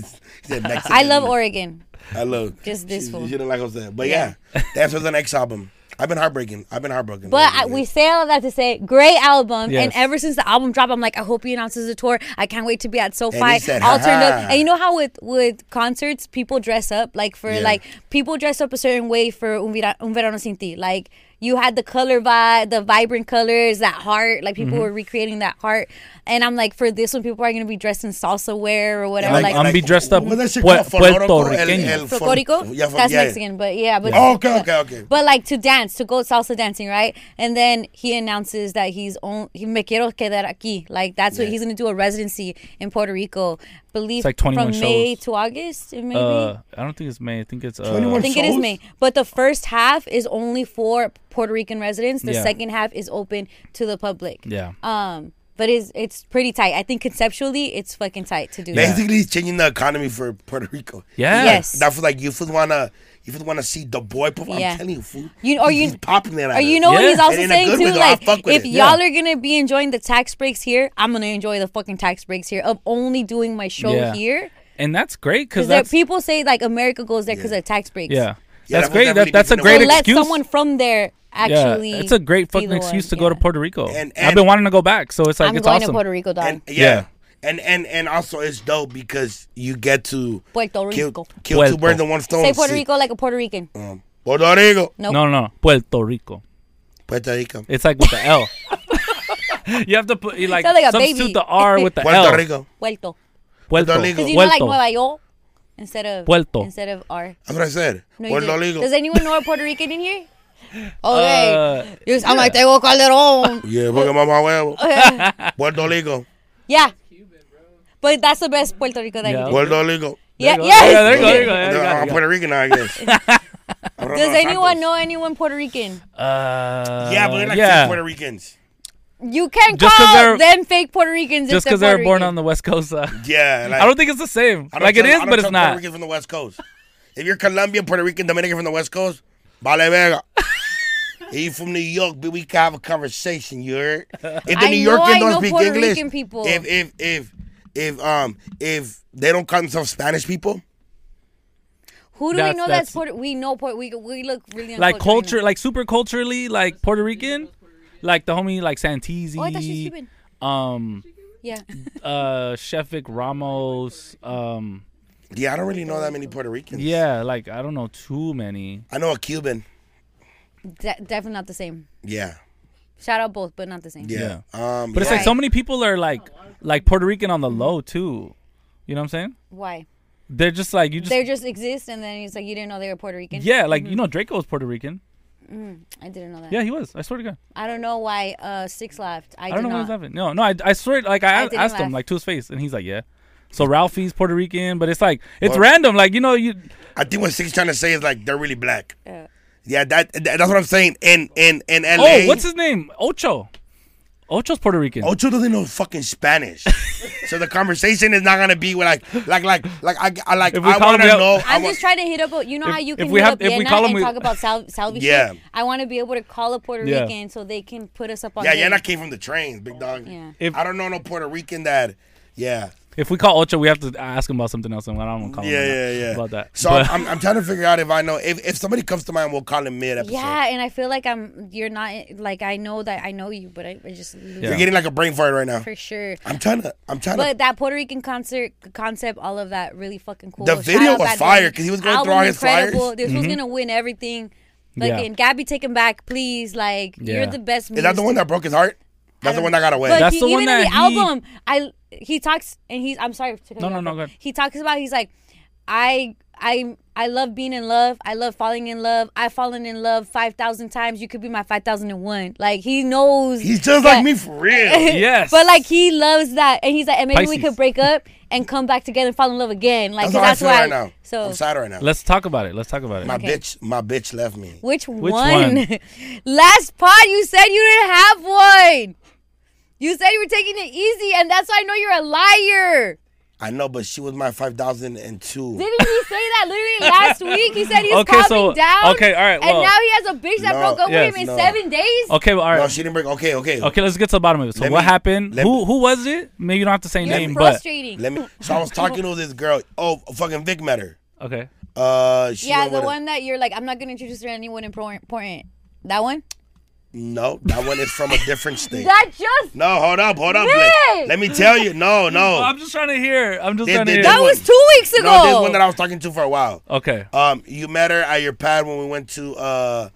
I I love Oregon. I love. Just this she, fool. She didn't like Jose, but yeah, that's was the next album. I've been heartbreaking. I've been heartbroken. But I, lately. we say all that to say, great album. Yes. And ever since the album dropped, I'm like, I hope he announces a tour. I can't wait to be at And he SoFi, said, all turned up. "Ha-ha." And you know how with, with concerts, people dress up? Like, for, Yeah. like, people dress up a certain way for Un, Vera- Un Verano Sin Ti. Like, you had the color vibe, the vibrant colors, that heart. Like, people were recreating that heart. And I'm like, for this one, people are going to be dressed in salsa wear or whatever. I'm- Like, I'm be dressed up What's that shit Pue- called? Folklorico? Puerto El- Riqueño. el fol- Folklorico? Yeah, fol- That's yeah. Mexican, but yeah. But, Oh, okay, but- okay, okay. But like to dance, to go salsa dancing, right? And then he announces that he's on. He me quiero quedar aquí. Like that's what Yeah. he's gonna do a residency in Puerto Rico. Believe It's like twenty-one from May shows. to August, maybe. Uh, I don't think it's May. I think it's uh, twenty-one I think it is shows? May. But the first half is only for Puerto Rican residents. The Yeah. second half is open to the public. Yeah. Um, but it's it's pretty tight. I think conceptually it's fucking tight to do. that. Basically, it's changing the economy for Puerto Rico. Yeah. Yes. That's like you fools wanna, you fools wanna see the boy perform. Yeah. I'm telling you, fool. You- or he's you- popping that. Or you know what Yeah. he's also And in a saying good too, way, though, I like fuck with if it. y'all Yeah. are gonna be enjoying the tax breaks here, I'm gonna enjoy the fucking tax breaks here of only doing my show Yeah. here. And that's great because Because that's people say like America goes there because of tax breaks. yeah. Yeah, That's that was great. definitely That, that's a different. great So let excuse. someone from there actually. yeah, it's a great be fucking the excuse one. to go to Yeah. Puerto Rico. And- I've and- been wanting to go back, so it's like I'm it's going awesome. to Puerto Rico, dog. And yeah. Yeah. And, and and also it's dope because you get to Puerto kill, Rico. kill Puerto. two birds with one stone. Say Puerto See, Rico like a Puerto Rican. um, Puerto Rico. Nope. No, no, no, Puerto Rico. Puerto Rico. It's like with the L. You have to put you like, Sound like a substitute baby. the R with the Puerto L. Rico. Puerto. Puerto. Puerto Rico. Because you know like Puerto. Nueva York instead of Puerto. instead of R. That's what I said. No, you Puerto didn't. Rico. Does anyone know a Puerto Rican in here? Okay. Uh, Yes, I'm like Tego Calderon. Yeah, porque mamá huevo. Puerto Rico. Yeah. But that's the best Puerto Rico that Yeah. he did. Puerto Rico. Yeah, There you go. yes. Yeah, there you go. There you go. Yeah, you got it, I'm you Puerto Rican now, I guess. Does anyone know anyone Puerto Rican? got it. Uh, Yeah, but they're like yeah. fake Puerto Ricans. You can't Just 'cause call they're- them fake Puerto Ricans Just because because they were born on the West Coast. Uh, Yeah. Like, I don't think it's the same. I don't Like it trust- is, I don't but it's trust not. Puerto Ricans from the West Coast. If you're Colombian, Puerto Rican, Dominican from the West Coast, vale vega. If you from New York, but we can have a conversation. You heard? If the I New know Yorkers I don't know speak Puerto English, Rican people. if if if if um if they don't call themselves Spanish people, Who do That's- we know that's- that's Puerto? We know Puerto. We we look really Like Puerto culture, Rican. like super culturally, like Puerto Rican, like the homie like Santisi, Oh, I thought she was Cuban. um, Yeah. uh, Chef Vic Ramos, um, yeah, I don't really know that many Puerto Ricans. yeah, like I don't know too many. I know a Cuban. De- definitely not the same. Yeah, Shout out both, but not the same. yeah. Um, But it's yeah. like so many people are like like Puerto Rican on the low too. You know what I'm saying? Why? They're just like you just They just exist, and then it's like you didn't know they were Puerto Rican. yeah, like you know Draco was Puerto Rican. I didn't know that. Yeah, he was. I swear to God. I don't know why uh Six laughed. I, I don't did know not. what's happening. No, no, I, I swear, like I, I a- didn't asked him laugh. like to his face, and he's like, yeah. So Ralphie's Puerto Rican, but it's like it's Well- random. Like you know, you I think what Six trying to say is like they're really black. Yeah. Yeah, that, that that's what I'm saying. In in in L A. oh, what's his name? Ocho. Ocho's Puerto Rican. Ocho doesn't know fucking Spanish, so the conversation is not gonna be with like, like, like, like I, I like. If we I call want him, to we know. I'm I just trying to hit up. A, you know If- how you if can we hit have- up if we Yena call and him, we- talk about Sal- Salvi Yeah. shit. I want to be able to call a Puerto Yeah. Rican so they can put us up on. yeah, game. Yena came from the trains, big dog. Yeah. If- I don't know no Puerto Rican that. Yeah. If we call Ocho, we have to ask him about something else, and I don't want to call him Yeah, about- yeah, yeah. about that. So But- I'm, I'm trying to figure out if I know if, if somebody comes to mind, we'll call him mid episode. Yeah, and I feel like I'm. You're not like I know that I know you, but I, I just lose Yeah. You're getting like a brain fart right now. for sure. I'm trying to. I'm trying But to. that Puerto Rican concert concept, all of that, really fucking cool. The Shout video out was Bad fire, Bunny. 'cause he was going Album through all his incredible. flyers. This Mm-hmm. was gonna win everything. Like, Yeah. and Gabby, take him back, please. Like, you're Yeah. the best. Is that the one that broke his heart? That's the one that got away. But That's he, the one even in that the he- album, I he talks and he's. I'm sorry. To cut No, you no, off, no, but go ahead. He talks about. He's like, I, I, I love being in love. I love falling in love. I've fallen in love five thousand times. You could be my five thousand and one. Like he knows. He's just that- like me for real. Yes. But like he loves that, and he's like, and maybe we Pisces. could break up and come back together and fall in love again. Like That's 'cause how I that's feel why. right now. So I'm sad right now. Let's talk about it. Let's talk about it. My Okay. bitch, my bitch left me. which, Which one? one? Last pod you said you didn't have one. You said you were taking it easy, and that's why I know you're a liar. I know, but she was my five thousand two. Didn't he say that literally last week? He said he's Okay, calming so- down. okay, all right, And well- now he has a bitch that No, broke up yes, with him in no. seven days. Okay, well, all right. No, she didn't break. Okay, okay. Okay, let's get to the bottom of it. So Let what me- happened? let Who me- who was it? Maybe you don't have to say You're name, but frustrating. Let me. So I was talking to this girl. Oh, fucking Vic met her. okay. Uh, she Yeah, went the with a- one that you're like, I'm not gonna introduce her to anyone important. important. That one? No, that one is from a different state. That just No, hold up, hold up. Vic! Let, let me tell you. No, no. I'm just trying to hear. I'm just They- trying to they- hear. they that one- was two weeks ago. No, this one that I was talking to for a while. Okay. Um, you met her at your pad when we went to uh,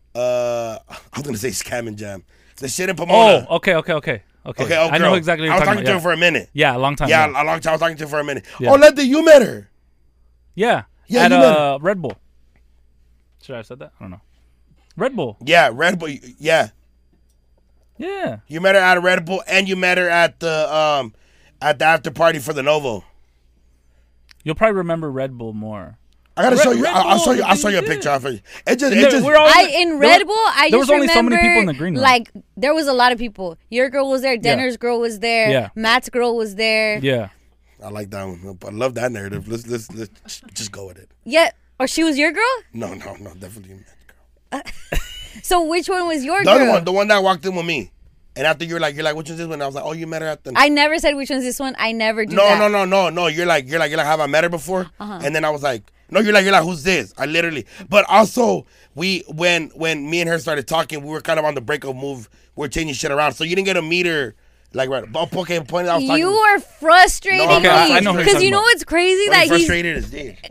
uh, I was gonna say Scam and Jam. The shit in Pomona. Oh, okay, okay, okay, okay. okay. Oh, I know girl. exactly what I you're was talking talking to her about. for a minute. Yeah. yeah, a long time. Yeah, Yeah. a long time. I was talking to her for a minute. Yeah. Oh, Letty, you met her. Yeah. Yeah, At you met uh, Red Bull. Should I have said that? I don't know. Red Bull. Yeah, Red Bull. Yeah, Yeah. you met her at a Red Bull, and you met her at the um, at the after party for the Novo. You'll probably remember Red Bull more. I gotta Red- show you. Red I, I'll Bull, show you. the I'll thing show you a you picture. did. I'll show you. It just, it There- just. we're all- I in there Red were- Bull, I there just was only so many remember, people in the green room. like there was a lot of people. Your girl was there. Yeah. Denner's girl was there. Yeah. Matt's girl was there. Yeah. I like that one. I love that narrative. Let's let's let's just go with it. Yeah. Or she was your girl. No, no, no, definitely not, girl. So which one was your The girl? other one, the one that walked in with me, and after you're like, you're like, which one's this one? I was like, oh, you met her at the. I never said which one's this one. I never do no, that. no, no, no, no. You're like, you're like, you're like, have I met her before? Uh-huh. And then I was like, no, you're like, you're like, who's this? I literally, but also we when when me and her started talking, we were kind of on the breakup move. We are changing shit around, so you didn't get to meet her. Like right, but okay, point. I was talking. You are frustrating No, I'm me. not. I know who you're Because talking you know about. what's crazy Really that he's frustrated as this.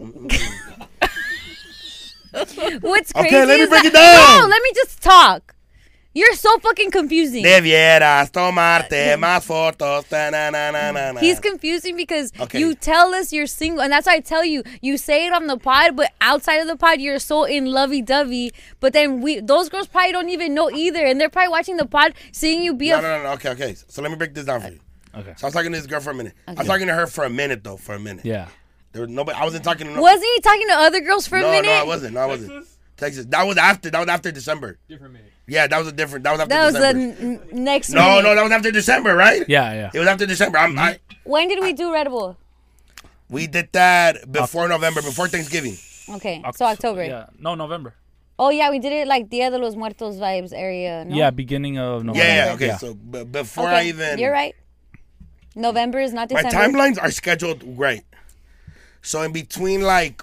what's Okay, crazy. let me is break that, it down. No, let me just talk. You're so fucking confusing. Debieras tomarte más fotos. Ta, na, na, na, na, na. He's confusing because Okay. you tell us you're single, and that's why I tell you, you say it on the pod, but outside of the pod, you're so in lovey-dovey. But then we, those girls probably don't even know either, and they're probably watching the pod, seeing you be No, a. no, no, no. Okay, okay. So let me break this down for you. Okay. So I was talking to this girl for a minute. I was talking to her for a minute though, for a minute. Yeah. There was nobody. I wasn't talking to no. Wasn't he talking to other girls for a no, minute? no, I wasn't. No, I wasn't. Texas. That was after. That was after December. Different minute. Yeah, that was a different. That was after That was the December. n- n- next. no, minute. no, that was after December, right? Yeah. Yeah. It was after December. I'm, I, When did we do Red Bull? we did that before November, before Thanksgiving. Okay, so October. Yeah. No, November. Oh yeah, we did it like Dia de los Muertos vibes area. No? Yeah, beginning of November. Yeah, yeah. Okay, Yeah. so b- before Okay, I even. You're right. November is not My December. timelines are scheduled right. So in between like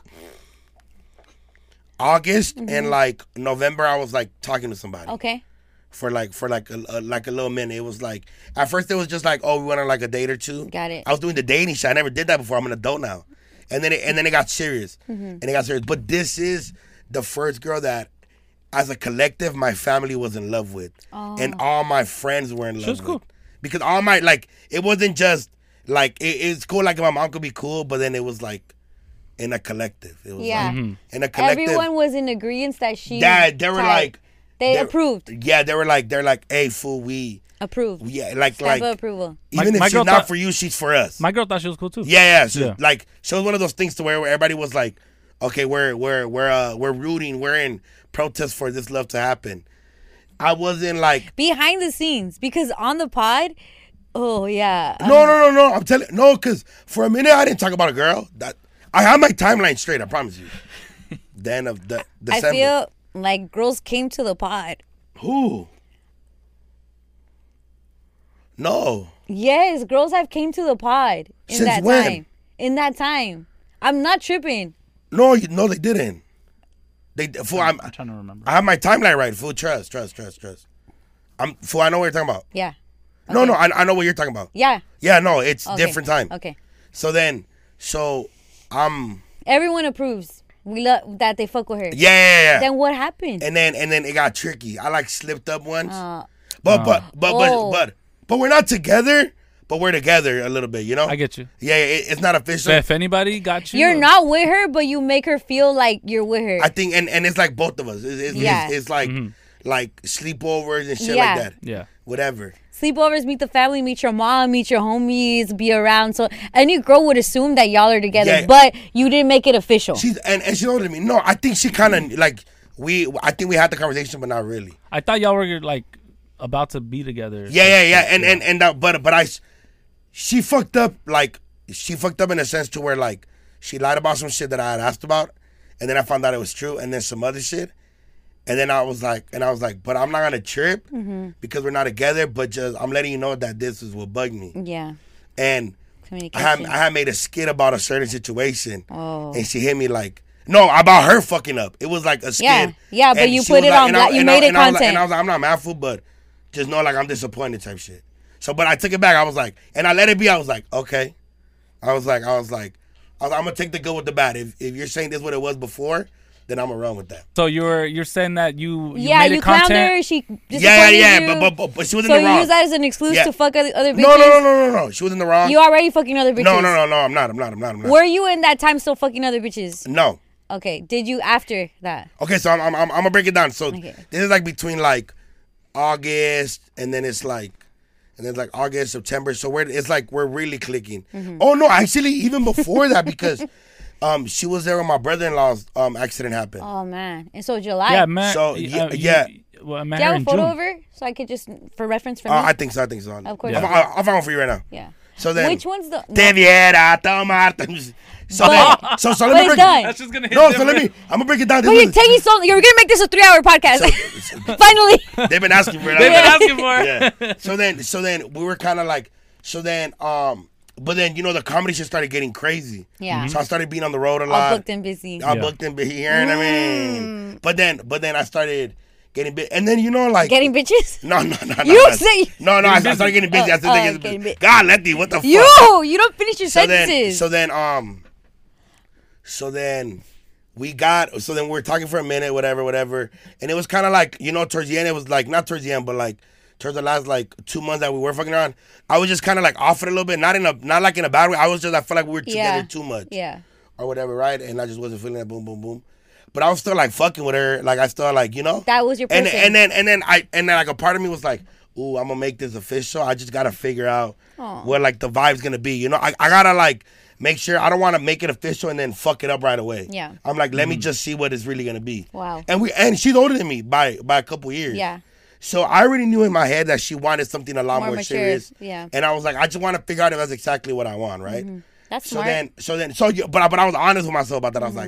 August and like November, I was like talking to somebody. Mm-hmm. Okay. For like for like a, a like a little minute, it was like at first it was just like, oh, we went on like a date or two. Got it. I was doing the dating shit. I never did that before. I'm an adult now, and then it, and then it got serious, Mm-hmm. and it got serious. But this is the first girl that, as a collective, my family was in love with, Oh. and all my friends were in love was with. cool. Because all my like, it wasn't just like it, it's cool. Like my mom could be cool, but then it was like in a collective. It was Yeah. like, Mm-hmm. in a collective. Everyone was in agreement that she. that they were tied. like. They they- approved. Yeah, they were like, they're like, hey, fool, we. Approved. Yeah, like Stamp like of approval. My- even my if she's girl not thought- for you, she's for us. My girl thought she was cool too. yeah, yeah. So Yeah. like she was one of those things to where, where everybody was like, okay, we're we're we're uh we're rooting, we're in protest for this love to happen. I wasn't like behind the scenes, because on the pod, oh yeah. no no no no. I'm telling no, because for a minute I didn't talk about a girl. That I have my timeline straight. I promise you. Then of the December. I feel like girls came to the pod. Who? No. Yes, girls have came to the pod in Since that when? time. In that time, I'm not tripping. No, you, no, they didn't. They fool. I'm, I'm trying to remember. I have my timeline right. Fool, trust, trust, trust, trust. I'm fool. I know what you're talking about. Yeah. No, no, I, I know what you're talking about. Yeah. Yeah, no, it's Okay. different time. Okay. So then, so I'm. Everyone approves. We love that they fuck with her. Yeah, yeah, yeah. Then what happened? and then and then it got tricky. I like slipped up once, Uh, but, but but but Oh. but but we're not together. But we're together a little bit, you know. I get you. Yeah, yeah, it, it's not official. So if anybody got you, you're not with her, but you make her feel like you're with her. I think, and, and it's like both of us. It's, it's, Yeah. it's, it's like Mm-hmm. like sleepovers and shit Yeah. like that. Yeah. Whatever. Sleepovers, meet the family, meet your mom, meet your homies, be around. So any girl would assume that y'all are together, Yeah. but you didn't make it official. She's and, and she older than me. No, I think she kind of like we. I think we had the conversation, but not really. I thought y'all were like about to be together. Yeah, yeah, yeah. And and and that, but but I, she fucked up. Like she fucked up in a sense to where like she lied about some shit that I had asked about, and then I found out it was true, and then some other shit. And then I was like, and I was like, but I'm not gonna trip Mm-hmm. because we're not together. But just I'm letting you know that this is what bugged me. yeah, And I communication. had I had made a skit about a certain situation, Oh. and she hit me like, no, about her fucking up. It was like a skit. Yeah. Yeah, but And you she put was it like- on and I- bla- you and I- made it and I was like- content. And I was like, I'm not mad fool, but just know like I'm disappointed type shit. So, but I took it back. I was like, and I let it be. I was like, okay. I was like, I was like, I was like, I'm gonna take the good with the bad. If if you're saying this what it was before, then I'm gonna run with that. So you're you're saying that you, you yeah, made you it clowned content. her. She disappointed Yeah, yeah, you. yeah. But, but but she was so in the you wrong. use that as an excuse Yeah. to fuck other, other bitches. No, no, no, no, no, no. She was in the wrong. You already fucking other bitches. no, no, no, no. I'm not. I'm not. I'm not. I'm not. I'm not. Were you in that time still fucking other bitches? No. Okay. Did you after that? Okay, so I'm I'm I'm, I'm gonna break it down. So Okay. this is like between like August and then it's like and then it's like August, September. So we're it's like we're really clicking. Mm-hmm. Oh no, actually even before that because um she was there when my brother-in-law's um accident happened. Oh man. And so July. Yeah, man. So, uh, yeah, you- yeah. Well, I met Do you her have a in photo June. of her so I could just for reference for Uh, me? I think so. I think so. Of course. I'll, I'll, I'll find one for you right now. yeah. So then, Which one's the? No. Te viera tomar. So But- then, so so let but me it's break done. That's just gonna hit No, so let different. me. I'm gonna break it down. But This you're was- taking so. You're gonna make this a three-hour podcast. Finally. They've been asking for it. They've been asking for it. Yeah. So then, so then we were kind of like, so then, um, but then you know the comedy shit started getting crazy. Yeah. So I started being on the road a All lot. booked and busy. I Yeah. booked and be here, and I mean, but then, but then I started getting bit, and then you know like Getting bitches. no, no, no, no. You no. say- no, no. I, I started getting busy. I Oh, started oh, getting getting busy. bit. God, Letty, what the fuck? You. You don't finish your So then, sentences. so then, um, so then we got, so then we were talking for a minute, whatever, whatever, and it was kind of like, you know, towards the end, it was like, not towards the end, but like, towards the last, like, two months that we were fucking around, I was just kind of like off it a little bit, not in a, not like in a bad way, I was just, I felt like we were together Yeah. too much, yeah. or whatever, right, and I just wasn't feeling that, boom, boom, boom, but I was still, like, fucking with her, like, I still, like, you know, That was your and, person. and then, and then I, and then, like, a part of me was like, ooh, I'm gonna make this official, I just gotta figure out Aw. what, like, the vibe's gonna be, you know, I, I gotta, like, make sure I don't want to make it official and then fuck it up right away. Yeah. I'm like, let me just see what it's really gonna be. Wow. And we and she's older than me by by a couple years. Yeah. So I already knew in my head that she wanted something a lot More more, mature, serious. yeah. And I was like, I just want to figure out if that's exactly what I want, right? That's So smart. then, so then, so you, but I, but I was honest with myself about that. I was like,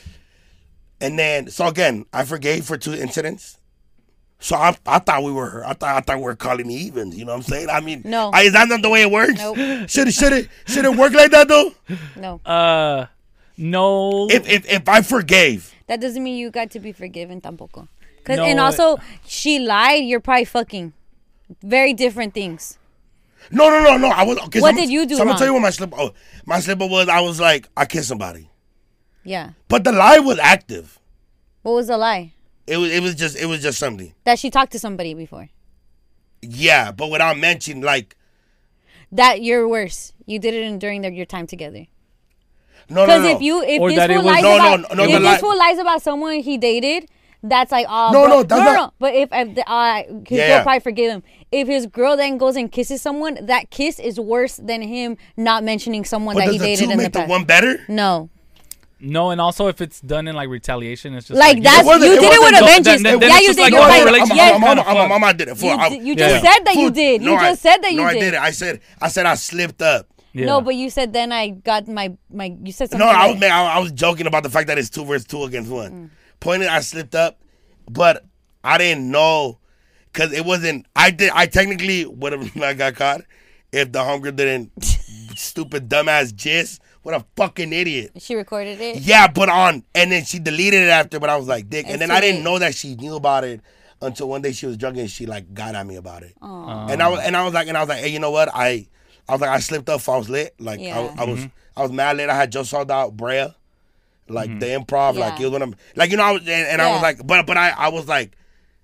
and then, so again, I forgave for two incidents. So I, I thought we were, I thought, I thought we were calling evens. You know what I'm saying? I mean, No. I, is that not the way it works? Nope. Should it, should it, should it work like that though? no. Uh, no. If, if, if I forgave, That doesn't mean you got to be forgiven tampoco. Cause, No, and also, she lied. You're probably fucking. Very different things. no, no, no, no. I was. Okay, What so did you do So I'm gonna wrong? tell you what my slip. Oh, my slip up was. I was like, I kissed somebody, Yeah. but the lie was active. What was the lie? It was. It was just. It was just something. That she talked to somebody before. Yeah, but without mentioning, like, That you're worse. You did it in, during the, your time together. no, no, Because no. if you if Or this that it fool was- lies No, no, about no, if the this lie- fool lies about someone he dated, that's like oh No, bro. no, that's no, no, not- no. But if, if the, uh, his Yeah, girl yeah. probably forgive him. If his girl then goes and kisses someone, that kiss is worse than him not mentioning someone but that does he the dated two in the make the past. one better? No, No, and also if it's done in like retaliation, it's just Like, like, that's It wasn't- you it did it with wasn't- Avengers. then- then yeah, it's you just did. like You're a right. relationship. Yes. I'm, I'm, I'm, I'm, I'm, I did it. Fool. You, I- d- you just Yeah. said that you Fool, did. You no, I- just said that you no, did. I did it. I said, I said I slipped up. Yeah. No, but you said then I got my my. You said No, something. I was like- man, I, I was joking about the fact that it's two versus two against one. Mm. Pointed, I slipped up, but I didn't know because it wasn't. I did. I technically would have not got caught if the homegirl didn't. Stupid dumbass jizz. What a fucking idiot. She recorded it. Yeah, but on and then she deleted it after. But I was like, dick. And It's then too I didn't late. know that she knew about it until one day she was drunk and she like got at me about it. And I was and I was like and I was like, hey, you know what? I I was like I slipped up. I was lit. Like Yeah. I, was- I was I was mad lit. I had just sold out Brea, like the improv. Like Yeah. it was one of like you know I was and, and I was Yeah. like but but I I was like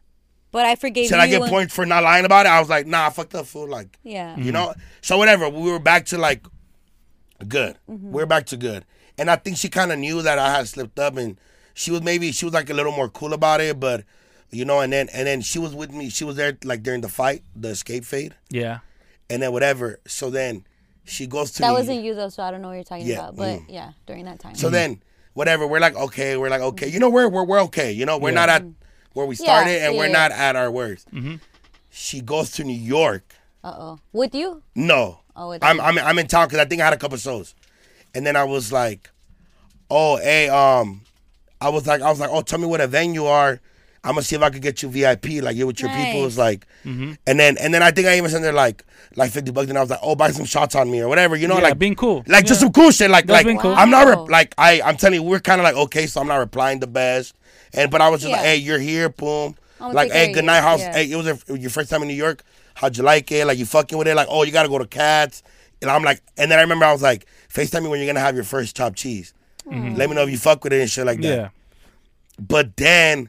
But I forgave should you. I get and- points for not lying about it? I was like nah, I fucked up fool. Like Yeah. you know so whatever. We were back to like good. Mm-hmm. We are back to good. And I think she kind of knew that I had slipped up, and she was maybe she was like a little more cool about it, but you know, and then and then she was with me. She was there like during the fight, the escape fade, yeah. and then whatever. So then she goes to That me. wasn't you though, so I don't know what you're talking Yeah, about. But mm. yeah, during that time. So then whatever. We're like okay. We're like okay. You know, we're we're we're okay. You know, we're not at where we started, and yeah, we're yeah. not at our worst. She goes to New York. Uh oh. With you? No. Oh, with I'm you. I'm I'm in town because I think I had a couple shows, and then I was like, oh hey um, I was like I was like oh tell me what event you are, I'm gonna see if I could get you V I P like you with your people. It was Nice. like, and then and then I think I even sent her like like fifty bucks, and I was like oh buy some shots on me or whatever, you know, Yeah, like being cool. like just Yeah. some cool shit like That's like being cool. I'm not Wow. re- like I I'm telling you we're kind of like okay, so I'm not replying the best, and but I was just like Yeah. hey you're here, boom, I'ma like take care hey of good you. night house, Yeah. hey it was your- your first time in New York, how'd you like it, like you fucking with it, like oh you gotta go to Cats. And I'm like, and then I remember I was like, FaceTime me when you're gonna have your first chopped cheese. Let me know if you fuck with it and shit like that. Yeah. But then,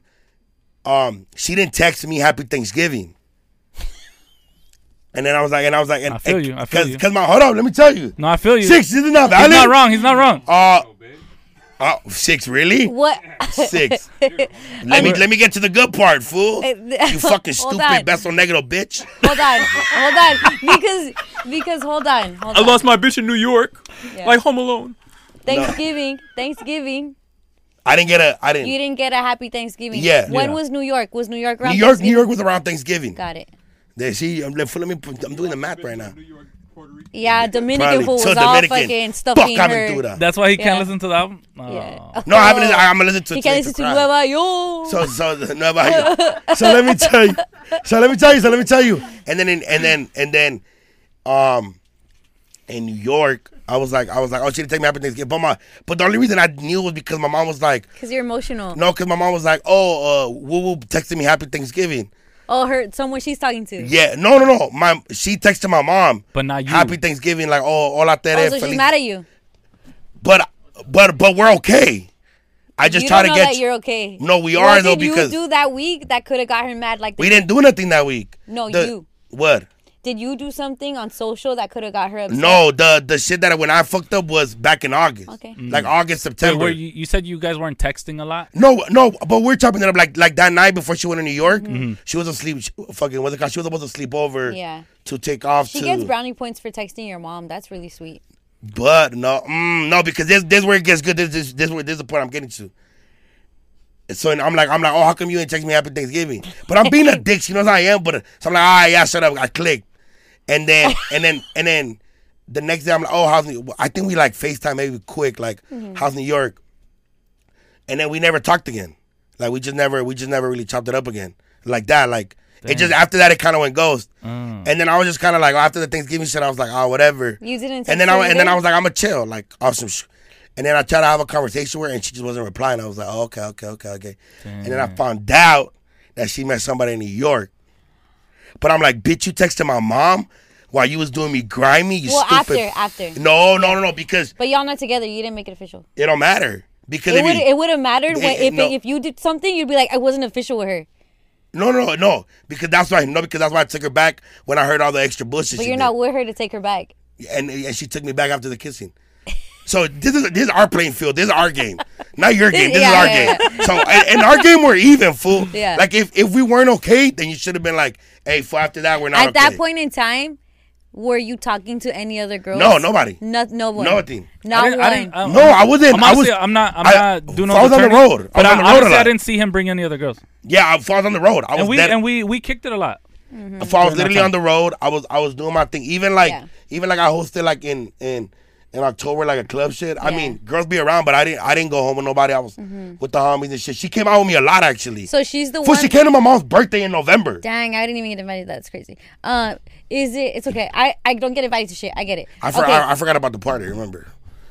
um, she didn't text me Happy Thanksgiving. And then I was like, and I was like, and, I feel and- you, I feel cause, you. Cause my hold up, let me tell you, No, I feel you. six is not He's valid. not wrong. He's not wrong. Uh, uh, six really? What? Six. Let me let me get to the good part, fool. You fucking Hold stupid on. beso negro bitch. Hold on, hold on, because because hold on, hold I on. lost my bitch in New York, Yeah. like Home Alone. Thanksgiving, Thanksgiving. I didn't get a. I You didn't. didn't get a happy Thanksgiving. Yeah. When Yeah. was New York? Was New York around New York, New Thanksgiving? York was around Thanksgiving. Got it. They see, I'm, let me. put- I'm doing the math right now. Yeah, Dominican Probably. fool was So all Dominican. fucking stuffing Fuck her. Aventura. That's why he can't Yeah. listen to that one. Oh. Yeah. No, I haven't. Listened, I'm gonna listen to. He it can't to listen to cry. Nueva York. So so Nueva York. So let me tell you. So let me tell you. So let me tell you. And then in, and then and then, um, in New York, I was like, I was like, oh, she didn't take me happy Thanksgiving. But my, but the only reason I knew was because my mom was like, Because you're emotional. no, because my mom was like, oh, uh, woo woo texted me happy Thanksgiving. Oh, her someone she's talking to. Yeah, no, no, no. My she texted my mom, But not you. happy Thanksgiving, like oh, hola tere, Oh, so she's feliz. mad at you. But but but we're okay. I just you try don't to know get that you're okay. No, we What are though did because you do that week that could have got her mad like this? we didn't do nothing that week. No, The- you. What? Did you do something on social that could have got her upset? No, the the shit that when I fucked up was back in August. Okay. Like August, Wait, September. where you, you said you guys weren't texting a lot? No, no, but we're chopping it up like like that night before she went to New York. Mm-hmm. She was asleep. She, fucking what's it called? She was supposed to sleep over. Yeah. To take off. She to, gets brownie points for texting your mom. That's really sweet. But no, mm, no, because this this where it gets good. This this this where this is the point I'm getting to. So I'm like I'm like, oh, how come you ain't text me happy Thanksgiving? But I'm being a dick. She knows I am. But so I'm like, ah, yeah, shut up. I clicked, and then and then and then the next day I'm like, oh, how's New York? I think we like FaceTime maybe quick, like Mm-hmm. how's New York? And then we never talked again. Like we just never we just never really chopped it up again like that. Like it just after that it kind of went ghost. Mm. And then I was just kind of like after the Thanksgiving shit, I was like, oh, whatever. You didn't. And then text her I and then either? I was like, I'm gonna chill, like awesome. Sh-. And then I tried to have a conversation with her, and she just wasn't replying. I was like, oh, okay, okay, okay, okay. And then I found out that she met somebody in New York. But I'm like, bitch, you texted my mom while you was doing me grimy. You Well, stupid. after, after. No, no, no, no, because But y'all not together. You didn't make it official. it don't matter. Because It if would. you, It would have mattered when, it- if no. if you did something. You'd be like, I wasn't official with her. no, no, no, because that's why no, because that's why I took her back when I heard all the extra bullshit. But she you're did. not with her to take her back. and and she took me back after the kissing. So this is this is our playing field. This is our game, not your game. This Yeah, is our yeah, game. So in our game, we're even, fool. Yeah. Like if, if we weren't okay, then you should have been like, hey, for after that, we're not At okay. that point in time, were you talking to any other girls? No, nobody. Not no one. Nothing. Not I didn't- one. I didn't- I'm- No, I wasn't. I'm I honestly, was. I'm not. I'm I- not doing. I was on the attorney, road. I was But on I, the road a honestly, I lot. didn't see him bring any other girls. Yeah, I was on the road. I was And we dead. and we we kicked it a lot. Mm-hmm. So I was During that literally time. on the road. I was I was doing my thing. Even like Yeah. even like I hosted like in in in October like a club shit. I Yeah. mean, girls be around, but I didn't I didn't go home with nobody. I was with the homies and shit. She came out with me a lot actually. Mm-hmm. So she's the Fool, one. she came to my mom's birthday in November. Dang, I didn't even get invited. That's crazy. Uh, is it? It's okay. I, I don't get invited to shit. I get it. I, for, okay. I, I forgot about the party. Remember?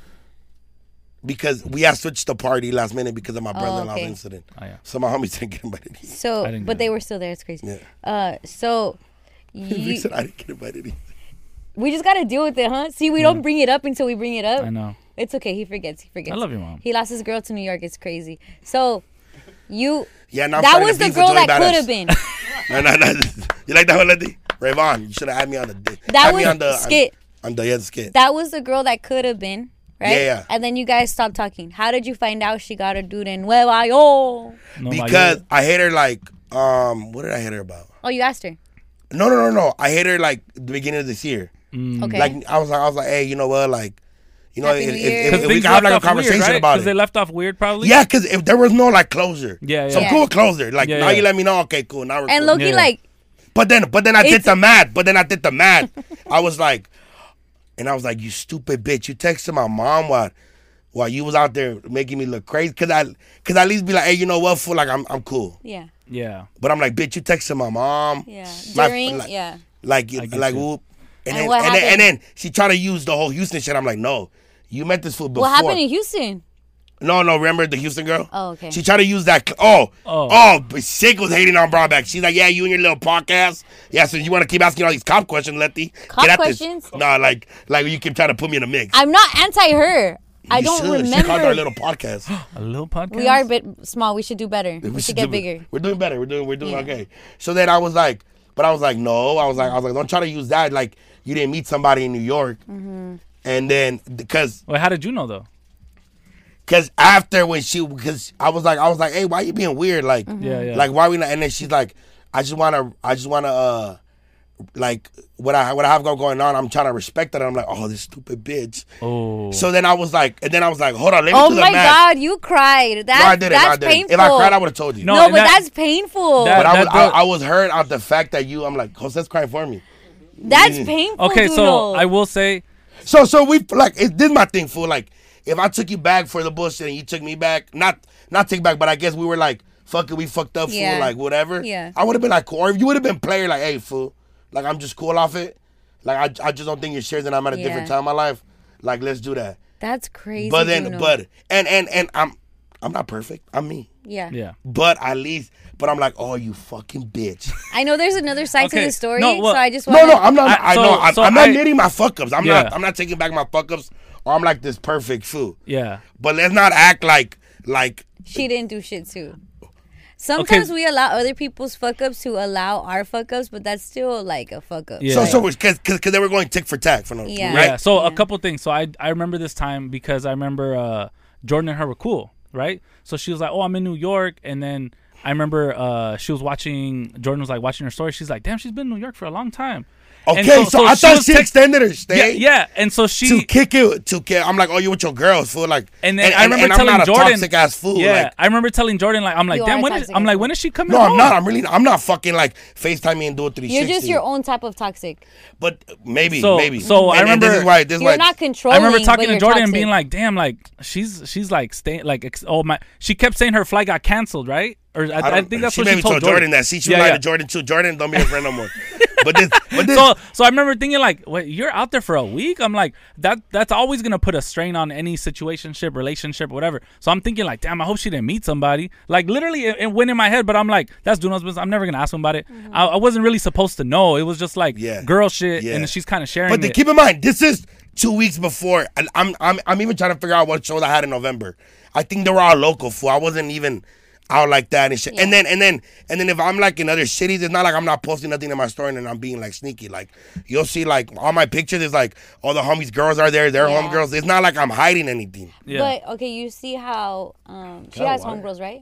Because we had switched the party last minute because of my brother-in-law's okay. incident. Oh, yeah. So my homies didn't get invited. either. So, I didn't but get they it. were still there. It's crazy. Yeah. Uh, so Vic you, said I didn't get invited. either. we just gotta deal with it, huh? See, we don't bring it up until we bring it up. I know. It's okay. He forgets. He forgets. I love your mom. He lost his girl to New York. It's crazy. So you. Yeah, now I'm that starting was to the beef with girl Joey that Badass. could have been. No, no, no. You like that one, Letty? Rayvon, you should have had me on the That had was me on the skit. On, on the yeah, the skit. That was the girl that could have been. Right? Yeah, yeah. And then you guys stopped talking. How did you find out she got a dude in Nueva York? No, Because my- I hate her like um what did I hate her about? Oh, you asked her. No, no, no, no. I hate her like the beginning of this year. Okay. Like I was like I was like, hey, you know what? Like, you know, Happy if, New if, Year. if, 'Cause if we things can have left like a off weird, conversation right? about 'Cause it. they left off weird, probably. Yeah, because if there was no like closure. Yeah, So yeah. cool with closure. Like Yeah, now yeah. you let me know, okay, cool. Now we're and cool. Loki, Yeah. like, But then, but then I did It's- the math. But then I did the math. I was like, and I was like, you stupid bitch. You texted my mom while, while you was out there making me look crazy. Cause I, cause I at least be like, hey, you know what, fool? Like I'm, I'm cool. yeah, Yeah. But I'm like, bitch, you texted my mom. yeah. My- During, like, yeah. Like, you, I get like, you. whoop. And, And then, what and, then, and happened? then she tried to use the whole Houston shit. I'm like, no, you met this fool before. What happened in Houston? No, no, remember the Houston girl? Oh, okay. She tried to use that. Cl- oh, Oh. oh, but Shake was hating on Brownback. She's like, yeah, you and your little podcast. Yeah, so you want to keep asking all these cop questions, Letty? Cop Get at questions? This. No, like, like you keep trying to put me in a mix. I'm not anti her. I You don't should. She called our remember. little podcast. A little podcast. We are a bit small. We should do better. We, should get do- bigger. We're doing better. We're doing. We're doing Yeah. okay. So then I was like, but I was like, no. I was like, I was like, don't try to use that. Like, you didn't meet somebody in New York, Mm-hmm. and then because Wait, how did you know though? because after when she because I was like I was like, hey, why you being weird? Like, Mm-hmm. Yeah, yeah. like why we not? And then she's like, I just wanna, I just wanna, uh, like what I what I have going on. I'm trying to respect it. And I'm like, oh, this stupid bitch. Oh. So then I was like, and then I was like, hold on, let me Oh do the my math. God, you cried. That's, No, I didn't. No, I that's didn't. painful. If I cried, I would have told you. No, No, and but that- that's painful. that- but I was, I, girl- I was hurt at the fact that you. I'm like, Jose's crying for me. that's Mm. painful. okay, so Doodle. I will say, So so we like it did my thing for like if I took you back for the bullshit and you took me back, not not take back, but I guess we were like, fuck it, we fucked up, Yeah. fool, like whatever. Yeah. I would have been like cool. Or if you would have been player, like, hey, fool, like I'm just cool off it. Like I, I just don't think you're serious and I'm at a different Yeah. time in my life. Like let's do that. That's crazy. But then Bruno. but and and and I'm I'm not perfect. I'm me. yeah. yeah. But at least but I'm like, oh you fucking bitch. I know there's another side Okay, to the story, no, well- so I just No, want no, I'm not. I, I- so- know. I'm, so I'm not I- admitting my fuck ups. I'm Yeah. not. I'm not taking back my fuck ups. Or I'm like this perfect fool. Yeah. But let's not act like like she didn't do shit too. Sometimes we allow other people's fuck ups to allow our fuck ups, but that's still like a fuck up. Yeah. so so because because they were going tick for tack for no Yeah. right. Yeah. So Yeah. a couple things. So I I remember this time because I remember uh, Jordan and her were cool, right? So she was like, "Oh, I'm in New York," and then I remember uh, she was watching. Jordan was like watching her story. She's like, "Damn, she's been in New York for a long time." And Okay, so, I she thought was she text- extended her stay. Yeah, yeah, and so she To kick it, to kick. I'm like, oh, you with your girls, fool. Like, And then I remember and telling I'm not Jordan, a toxic ass fool. Yeah, Like, I remember telling Jordan, like, I'm like, You damn, are when is, toxic I'm as like, well. when is she coming no, home? I'm not. I'm really. I'm not fucking like FaceTime me and do a three sixty. You're just your own type of toxic. But maybe, So- maybe. so I And- and this remember- is why. This is You're why. not I controlling. remember talking but to you're Jordan and toxic. being like, damn, like she's she's like staying like ex- oh my. She kept saying her flight got canceled, right? Or I, I, don't- think that's she what maybe she told told Jordan that. See, she Yeah, lied yeah. to Jordan too. Jordan, don't be a friend no more. But this, but this. So, so I remember thinking like, wait, you're out there for a week? I'm like, that that's always gonna put a strain on any situationship, relationship, whatever. So I'm thinking like, damn, I hope she didn't meet somebody. Like literally, it, it went in my head, but I'm like, that's Duno's business. I'm never gonna ask him about it. I, I wasn't really supposed to know. It was just like Yeah. girl shit, Yeah. and she's kind of sharing But then it. keep in mind, this is two weeks before, and I'm I'm I'm even trying to figure out what shows I had in November. I think they were all local. Fool. I wasn't even out like that and shit. And then and then and then if I'm like in other cities, it's not like I'm not posting nothing in my story and I'm being like sneaky. Like you'll see, like all my pictures is like all the homies girls are there, their Yeah. homegirls. It's not like I'm hiding anything. yeah. But okay, you see how um, she Got has water. homegirls, right?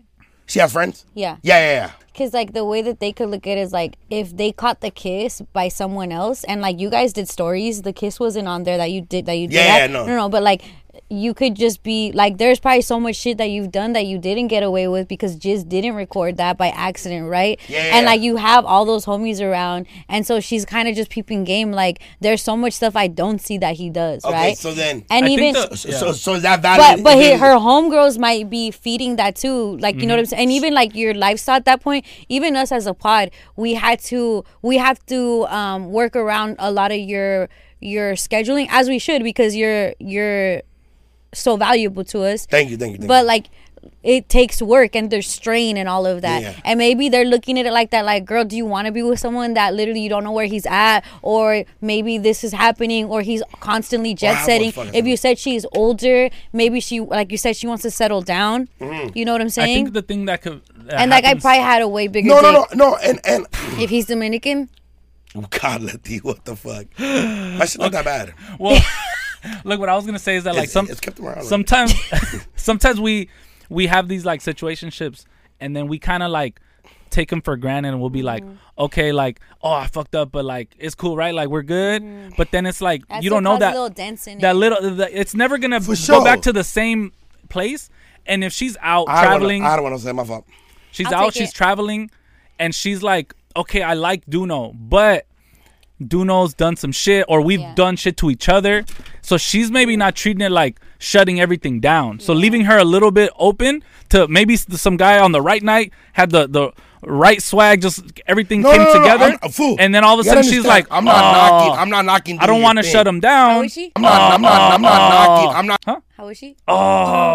She has friends? Yeah. Yeah, yeah, yeah. Because, like, the way that they could look at it is, like, if they caught the kiss by someone else, and, like, you guys did stories, the kiss wasn't on there that you did, that you did. Yeah, that. yeah, no. No, no, but, like, you could just be, like, there's probably so much shit that you've done that you didn't get away with because Jizz didn't record that by accident, right? Yeah. And, like, you have all those homies around, and so she's kind of just peeping game, like, there's so much stuff I don't see that he does, Okay, right? so then... And I even... think the- So, Yeah. so, so is that valid? But but Is he, it- her homegirls might be feeding that too, like you know what I'm saying. And even like your lifestyle at that point, even us as a pod, we had to we have to um, work around a lot of your your scheduling as we should because you're you're so valuable to us. Thank you, thank you, thank But you. like it takes work and there's strain and all of that. Yeah. And maybe they're looking at it like that, like, girl, do you want to be with someone that literally you don't know where he's at? Or maybe this is happening or he's constantly jet Wow, setting. what fucking If you said she's older, maybe she, like you said, she wants to settle down. Mm-hmm. You know what I'm I saying? think the thing that could that And that guy happens- probably had a way bigger No, no, dick. no, no, and, and... If he's Dominican. God, Letty, what the fuck? That shit not that bad. Well, look, what I was gonna say is that like It's- some it's kept them around, right? sometimes sometimes we we have these like situationships and then we kind of like take them for granted and we'll be like, Mm-hmm. okay, like, oh, I fucked up, but like it's cool, right? Like we're good. But then it's like That you still don't know causes that little dents in that it. little the, it's never gonna For go sure. back to the same place. And if she's out I don't traveling, wanna- I don't want to say my fault. she's I'll out, take she's it. traveling, and she's like, okay, I like Duno, but Duno's done some shit or we've Yeah. done shit to each other. So she's maybe not treating it like shutting everything down. So leaving her a little bit open to maybe s- some guy on the right night had the, the right swag, just everything No, came no, no, no, together. I'm- uh, fool. And then all of a You gotta sudden she's understand, like, I'm not "Oh, knocking. I'm not knocking. I don't doing want to your shut thing. him down. How is she? I'm not. I'm not. I'm not knocking. I'm not. Huh? How is she? Oh,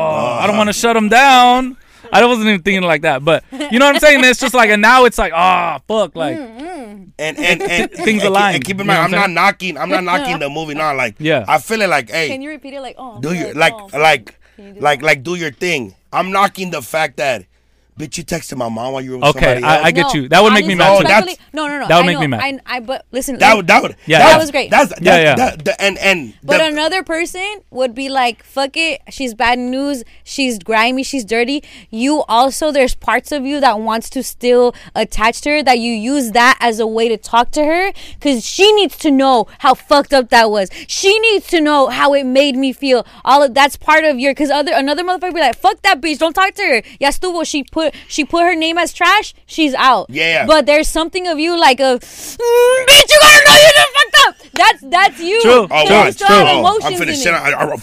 I don't want to shut him down. I wasn't even thinking like that, but you know what I'm saying? It's just like, and now it's like, ah, fuck, like, Mm. And and and Things and, align. And keep in You mind, know I'm what I'm not knocking. I'm not knocking the movie. Not like. Yeah. I feel it like, hey, Can you repeat it like, oh, I'm do your good, like oh. like Can you do like that? like do your thing. I'm knocking the fact that, bitch, you texted my mom while you were with okay, somebody else. I, I get you. That would make me honestly, mad No, too. that's- respectfully- no, no, no. that would I make know, me mad. I, I, but listen, that would that would Yeah, that that was great. That's, Yeah, that, yeah. That, that, and and But the- another person would be like, fuck it, she's bad news, she's grimy, she's dirty. You also, there's parts of you that wants to still attach to her, that you use that as a way to talk to her, because she needs to know how fucked up that was. She needs to know how it made me feel. All of that's part of your, because other another motherfucker be like, fuck that bitch, don't talk to her. Ya estuvo, she put she put her name as trash, she's out. Yeah. But there's something of you like a, "Mm, bitch, you gotta know you done fucked up. That's that's you. True, Oh, So true, you watch. still true. have Oh, emotions I'm in finna it. shit. I, I, I,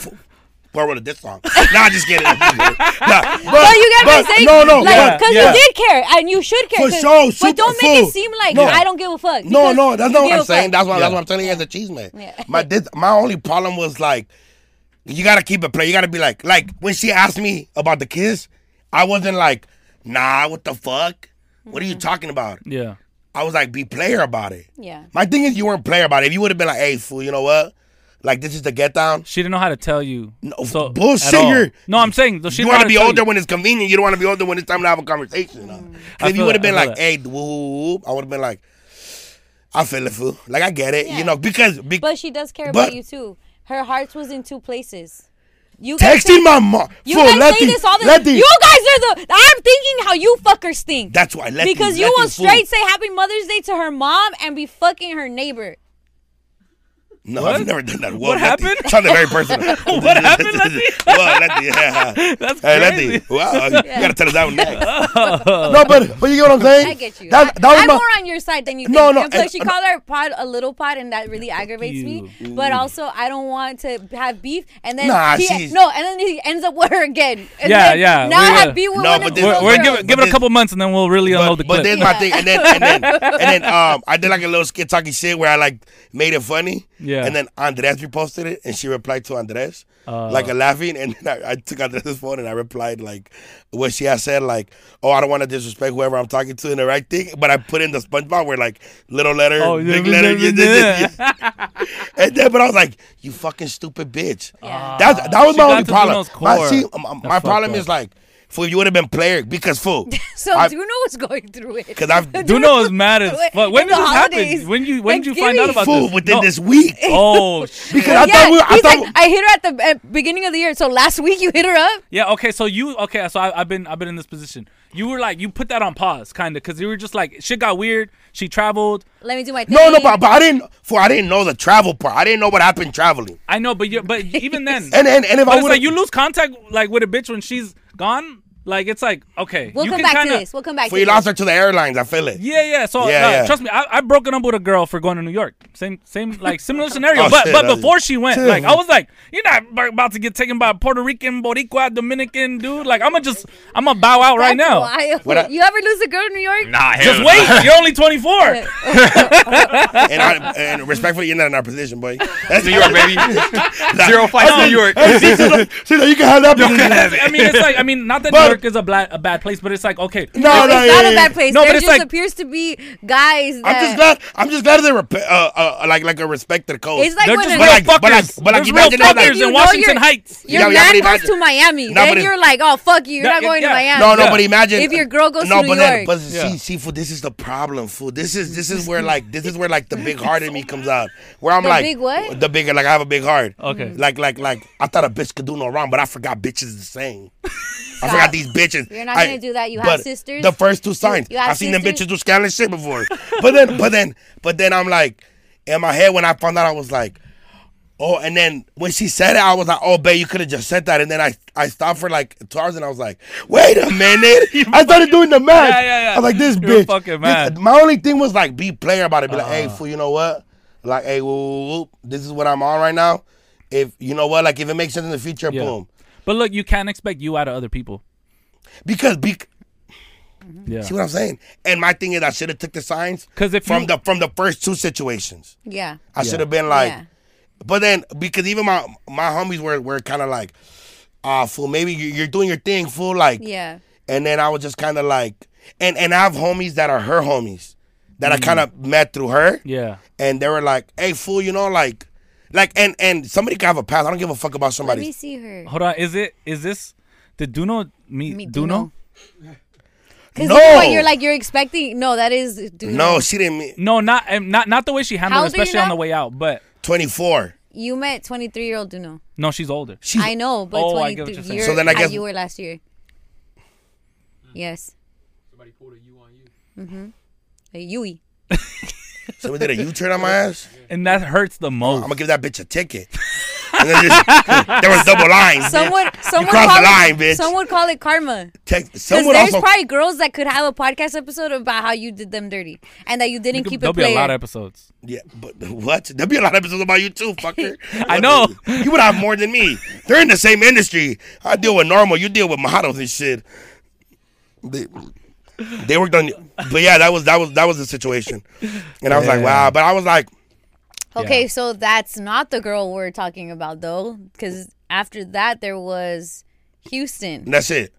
I wrote a diss song. Nah, just kidding. I'm just kidding. Nah, but, But you get what I'm but- saying? No, no, like, yeah, because yeah. you did care, and you should care. For 'cause- sure, but super don't make full. it seem like No. I don't give a fuck. No, because no, that's you not what give I'm a saying. fuck. That's what Yeah. that's what I'm telling you as a cheese man. Yeah. My this, my only problem was like, you gotta keep it play. You gotta be like, like when she asked me about the kiss, I wasn't like, nah, what the fuck? What are you talking about? Yeah. I was like, be player about it. Yeah. My thing is, you weren't player about it. If you would have been like, hey, fool, you know what? Like, this is the get down. She didn't know how to tell you. No, so, bullshit, at all. you're- No, I'm saying though, she You didn't know want how to be tell older you. when it's convenient. You don't want to be older when it's time to have a conversation. Uh. I If you feel would have that, been I feel like, that. hey, whoop, I would have been like, I feel it, fool. Like, I get it. Yeah. You know, because, be- But she does care But- about you too. Her heart was in two places. You guys texting say, my mom. You Fool, guys Letty, say this all the Letty. You guys are the. I'm thinking how you fuckers think. That's why, Letty. because you Letty, will fool. straight say Happy Mother's Day to her mom and be fucking her neighbor. No, What? I've never done that. Whoa, What Letty. happened? Something very personal. What happened, Letty? Whoa, Letty, yeah. That's Hey, crazy. Letty. Wow, you Yeah. gotta tell us that one next. no, but but you get what I'm saying? I get you. That, I, that was I'm my, more on your side than you think. No, no, And plus, and- she called her pod a little pod, and that really aggravates me. But also, I don't want to have beef, and then Nah, he, she's- no, and then he ends up with her again. And Yeah, then yeah, Now we I gotta- have beef with No, one but of this- the We're, girls. we're give, it- give it But a couple months and then we'll really unload the but, but clip. then my thing, and then and then and then um, I did like a little skit talking shit where I like made it funny. Yeah. And then Andres reposted it, and she replied to Andres, Uh. like a laughing, and then I, I took Andres' phone and I replied like what she had said, like, oh, I don't want to disrespect whoever I'm talking to in the right thing, but I put in the SpongeBob where like little letter, Oh, yeah, big yeah, letter, yeah, yeah, yeah. yeah. And then, but I was like, you fucking stupid bitch. Yeah. That's that was She my got only to problem. Bruno's My, core. see, my, my fucked problem up. is like, fool, you would have been player because fool, So I- Duno was going through it. Because I've Duno is mad as fuck. When In did the this holidays. happen? When you when did you find out about fool this? within No. this week. Oh, shit. Because I yeah, thought we, I he's thought like, I hit her at the uh, beginning of the year. So last week you hit her up. Yeah. Okay. So you okay? So I, I've been I've been in this position. You were like you put that on pause, kind of, because you were just like shit got weird. She traveled. Let me do my thing. no, no, but, but I didn't. For I didn't know the travel part. I didn't know what happened traveling. I know, but you but even then, And and, and if but I it's would like you lose contact like with a bitch when she's gone. Like it's like okay, We'll you come can back kinda, to this. We'll come back for to you this. lost her to the airlines, I feel it. Yeah, yeah. So Yeah, uh, yeah. trust me, I I broken up with a girl for going to New York. Same same like similar scenario. Oh, but shit, but that's- before she went, Shit. like I was like, you're not b- about to get taken by a Puerto Rican, Boricua, Dominican dude. Like I'm gonna just I'm gonna bow out right That's now. wild. What I- you ever lose a girl in New York? Nah, Just hell wait. no. You're only twenty-four. And I, and respectfully, you're not in our position, boy. That's New York, baby. Zero fights in New York. See, so you can have that. You can have it. I mean, it's like I mean, not that But- New York is a bad a bad place, but it's like okay. No, it's no, not yeah, a yeah, bad yeah. place. No, but there it's just like- appears to be guys that I'm just glad. I'm just glad they were uh, uh, like like a respect to the code. it's like They're when just a, But real like- but like- fuckers. but like There's you real imagine that, like- fuckers You in know Washington you're- Heights. your Yeah, yeah, man but goes imagine- to Miami. No, then but you're like, oh fuck you, you're Yeah, not going yeah. to Miami. no, no, Yeah. but imagine If your girl goes no, to New but then, York. but Yeah. see, see, fool, this is the problem, fool. This is this is where like this is where like the big heart in me comes out. Where I'm The like big what? the bigger, like I have a big heart. Okay. Like like like I thought a bitch could do no wrong, but I forgot bitches the same. I forgot these bitches. You're not I- gonna do that. You have but sisters? The first two signs. you have I've seen them sisters? bitches do scandalous shit before. But then, but then, but then I'm like, in my head when I found out, I was like, oh. And then when she said it, I was like, oh, babe, you could have just said that. And then I, I stopped for like two hours, and I was like, wait a minute. I started doing the math. Yeah, yeah, yeah. I was like, this You're bitch. fucking This- mad. my only thing was like, be player about it. Be like, hey, Uh-huh. fool, you know what? Like, hey, woo, woo, woo, this is what I'm on right now. If you know what, like, if it makes sense in the future, Yeah. boom. But look, you can't expect you out of other people. Because be, Yeah. see what I'm saying? And my thing is, I should have took the signs 'Cause if from you- the from the first two situations. Yeah. I should have been like, Yeah. but then because even my my homies were were kind of like, ah, fool, maybe you- you're doing your thing, fool, like, Yeah. and then I was just kind of like, and and I have homies that are her homies that Mm. I kind of met through her, Yeah. and they were like, hey, fool, you know, like, like, and and somebody can have a past. I don't give a fuck about Let me somebody. see her. Hold on. Is it? Is this? Did Duno meet, Meet Duno? Because No. what you're like, you're expecting. No, that is. Duno. No, she didn't meet No, not um, not not the way she handled How it, old are you especially on now? the way out. But twenty-four. You met twenty-three year old Duno. no, she's older. She's I know, but Oh, I get what twenty-three you're saying. years. So then I as guess- you were last year. Yes. Somebody pulled a U on you. A Yui. somebody did a U-turn on my ass. And that hurts the most. I'm gonna give that bitch a ticket. And then just, there was double lines. Some would, some would crossed call the line, it, bitch. Some would call it karma. Text, Because someone there's also. probably girls that could have a podcast episode about how you did them dirty and that you didn't keep There'll it be a lot player. of episodes. Yeah, but what? There'll be a lot of episodes about you too, fucker. I know. You would have more than me. They're in the same industry. I deal with normal. You deal with models and shit. They, they worked on, but yeah, that was that was that was the situation. And I was like, Yeah. wow. But I was like, Okay, Yeah. so that's not the girl we're talking about though, because after that there was Houston. that's it.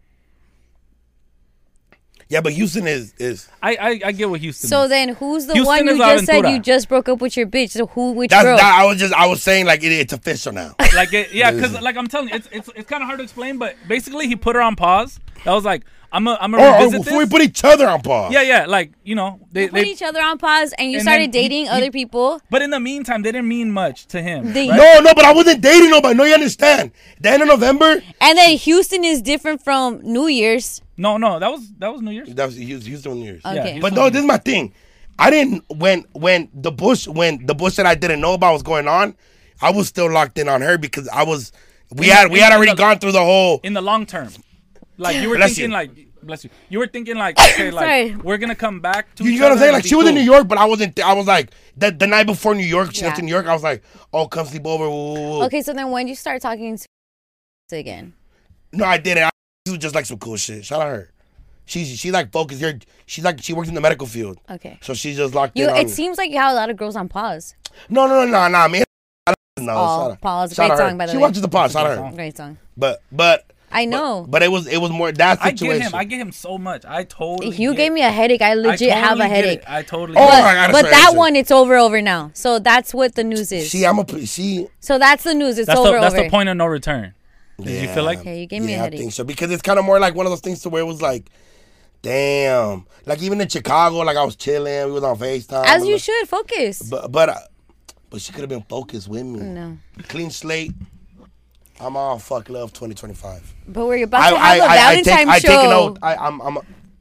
Yeah, but Houston is is I I, I get what Houston. So is. then, who's the Houston one you is just said Aventura. you just broke up with your bitch? So who? Which that's girl? that. I was just I was saying like it, it's official now. like it, yeah, because like I'm telling you, it's it's it's kind of hard to explain. But basically, he put her on pause. That was like I'm a I'm a or, or revisit before we this. put each other on pause. Yeah, yeah, like you know they You put they. each other on pause, and you And started then he- dating he- other people. But in the meantime, they didn't mean much to him. They- right? No, no, but I wasn't dating nobody. No, you understand? The end of November. And then Houston is different from New Year's. no, no, that was that was New Year's. That was Houston, Houston years. Okay. Yeah, But Houston no, was this is my thing. I didn't when when the bush when the bush that I didn't know about was going on. I was still locked in on her because I was. We In- had we in- had in already the- gone through the whole. in the long term. Like you were Bless thinking, you. like bless you. You were thinking like, okay, like Sorry. we're gonna come back to. You each know what I'm other saying? and Like be she was in cool. New York, but I wasn't. I was like the the night before New York. She went Yeah. to New York. I was like, oh, come sleep over. Woo, woo, woo. Okay, so then when did you start talking to again? No, I didn't. I, this was just like some cool shit. Shout out her. She's she like focused here. She's like she works in the medical field. Okay. So she's just locked You. in. On, It seems like you have a lot of girls on pause. no, no, no, no, no, man. No, Oh, shout out- Pause. shout Great out her. song, by the She way. watches the pod. Shout out her. Great song. But but I know. but it was it was more that I situation. get him. I get him so much. I totally. You get- gave me a headache. I I legit have a totally get headache. it. I totally. Oh, get it. I gotta But say, that listen. one, it's over, over now. So that's what the news is. See, I'm a see. So that's the news. It's That's over, the that's over. the point of no return. Did you feel like? Okay, you gave me yeah, a I headache. think so because it's kind of more like one of those things to where it was like Damn. Like even in Chicago, like I was chilling. We was on FaceTime. As you like, should focus. But but uh, but she could have been focused with me. No. Clean slate. I'm all fuck love twenty twenty-five. But we're about to have a I Valentine take, I show. take a note. I, I'm. I'm a,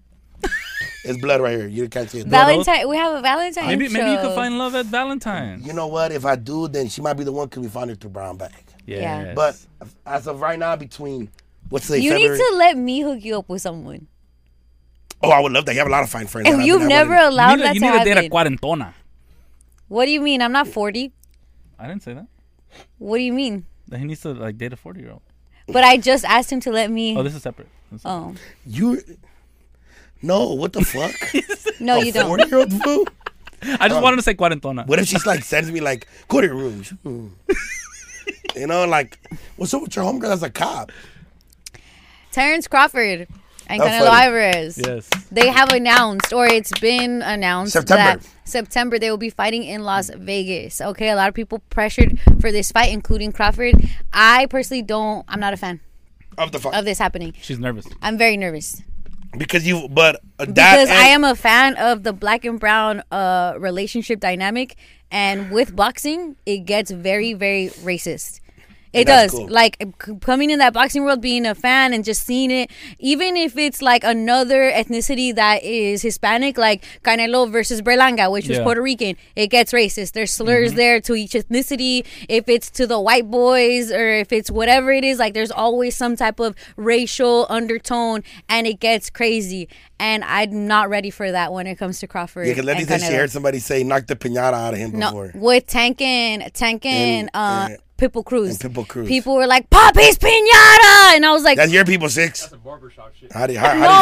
it's blood right here. You can't see it. Valentine. We have a Valentine Maybe show. maybe you could find love at Valentine's. You know what? If I do, then she might be the one because we found her through brown bag. Yeah. But as of right now, between what's the You February? need to let me hook you up with someone. Oh, I would love that. You have a lot of fine friends. And that you've I've been- never I wouldn't- allowed you need, that you to need to date a happen. cuarentona. What do you mean? I'm not forty. I didn't say that. What do you mean? That he needs to like date a forty year old. But I just asked him to let me. Oh, this is separate. This is separate. Oh You. No, what the fuck? no, a you don't. forty-year-old fool? I just wanted to say cuarentona. What if she's like sends me like go to your room? Hmm. You know, like what's up with your homegirl that's a cop? Terrence Crawford and That's Canelo funny. Alvarez. Yes. They have announced, or it's been announced, September. that September they will be fighting in Las Vegas. Okay, a lot of people pressured for this fight, including Crawford. I personally don't. I'm not a fan Of the fuck. of this happening. She's nervous. I'm very nervous Because you, but uh, that because I and- am a fan of the black and brown uh, relationship dynamic, and with boxing, it gets very, very racist. It That's does. cool. Like c- coming in that boxing world, being a fan and just seeing it, even if it's like another ethnicity that is Hispanic, like Canelo versus Berlanga, which was Yeah. Puerto Rican, it gets racist. There's slurs Mm-hmm. there to each ethnicity. If it's to the white boys or if it's whatever it is, like there's always some type of racial undertone, and it gets crazy. And I'm not ready for that when it comes to Crawford. Yeah, because Letty and said she Canelo. heard somebody say knock the pinata out of him No, before. with Tank and Tank and, And, uh, uh, Pitbull Cruz. and Pitbull Cruz. People were like, "Pop his pinata," and I was like, That's your people, six. That's a barbershop shit. How do you, how, "No,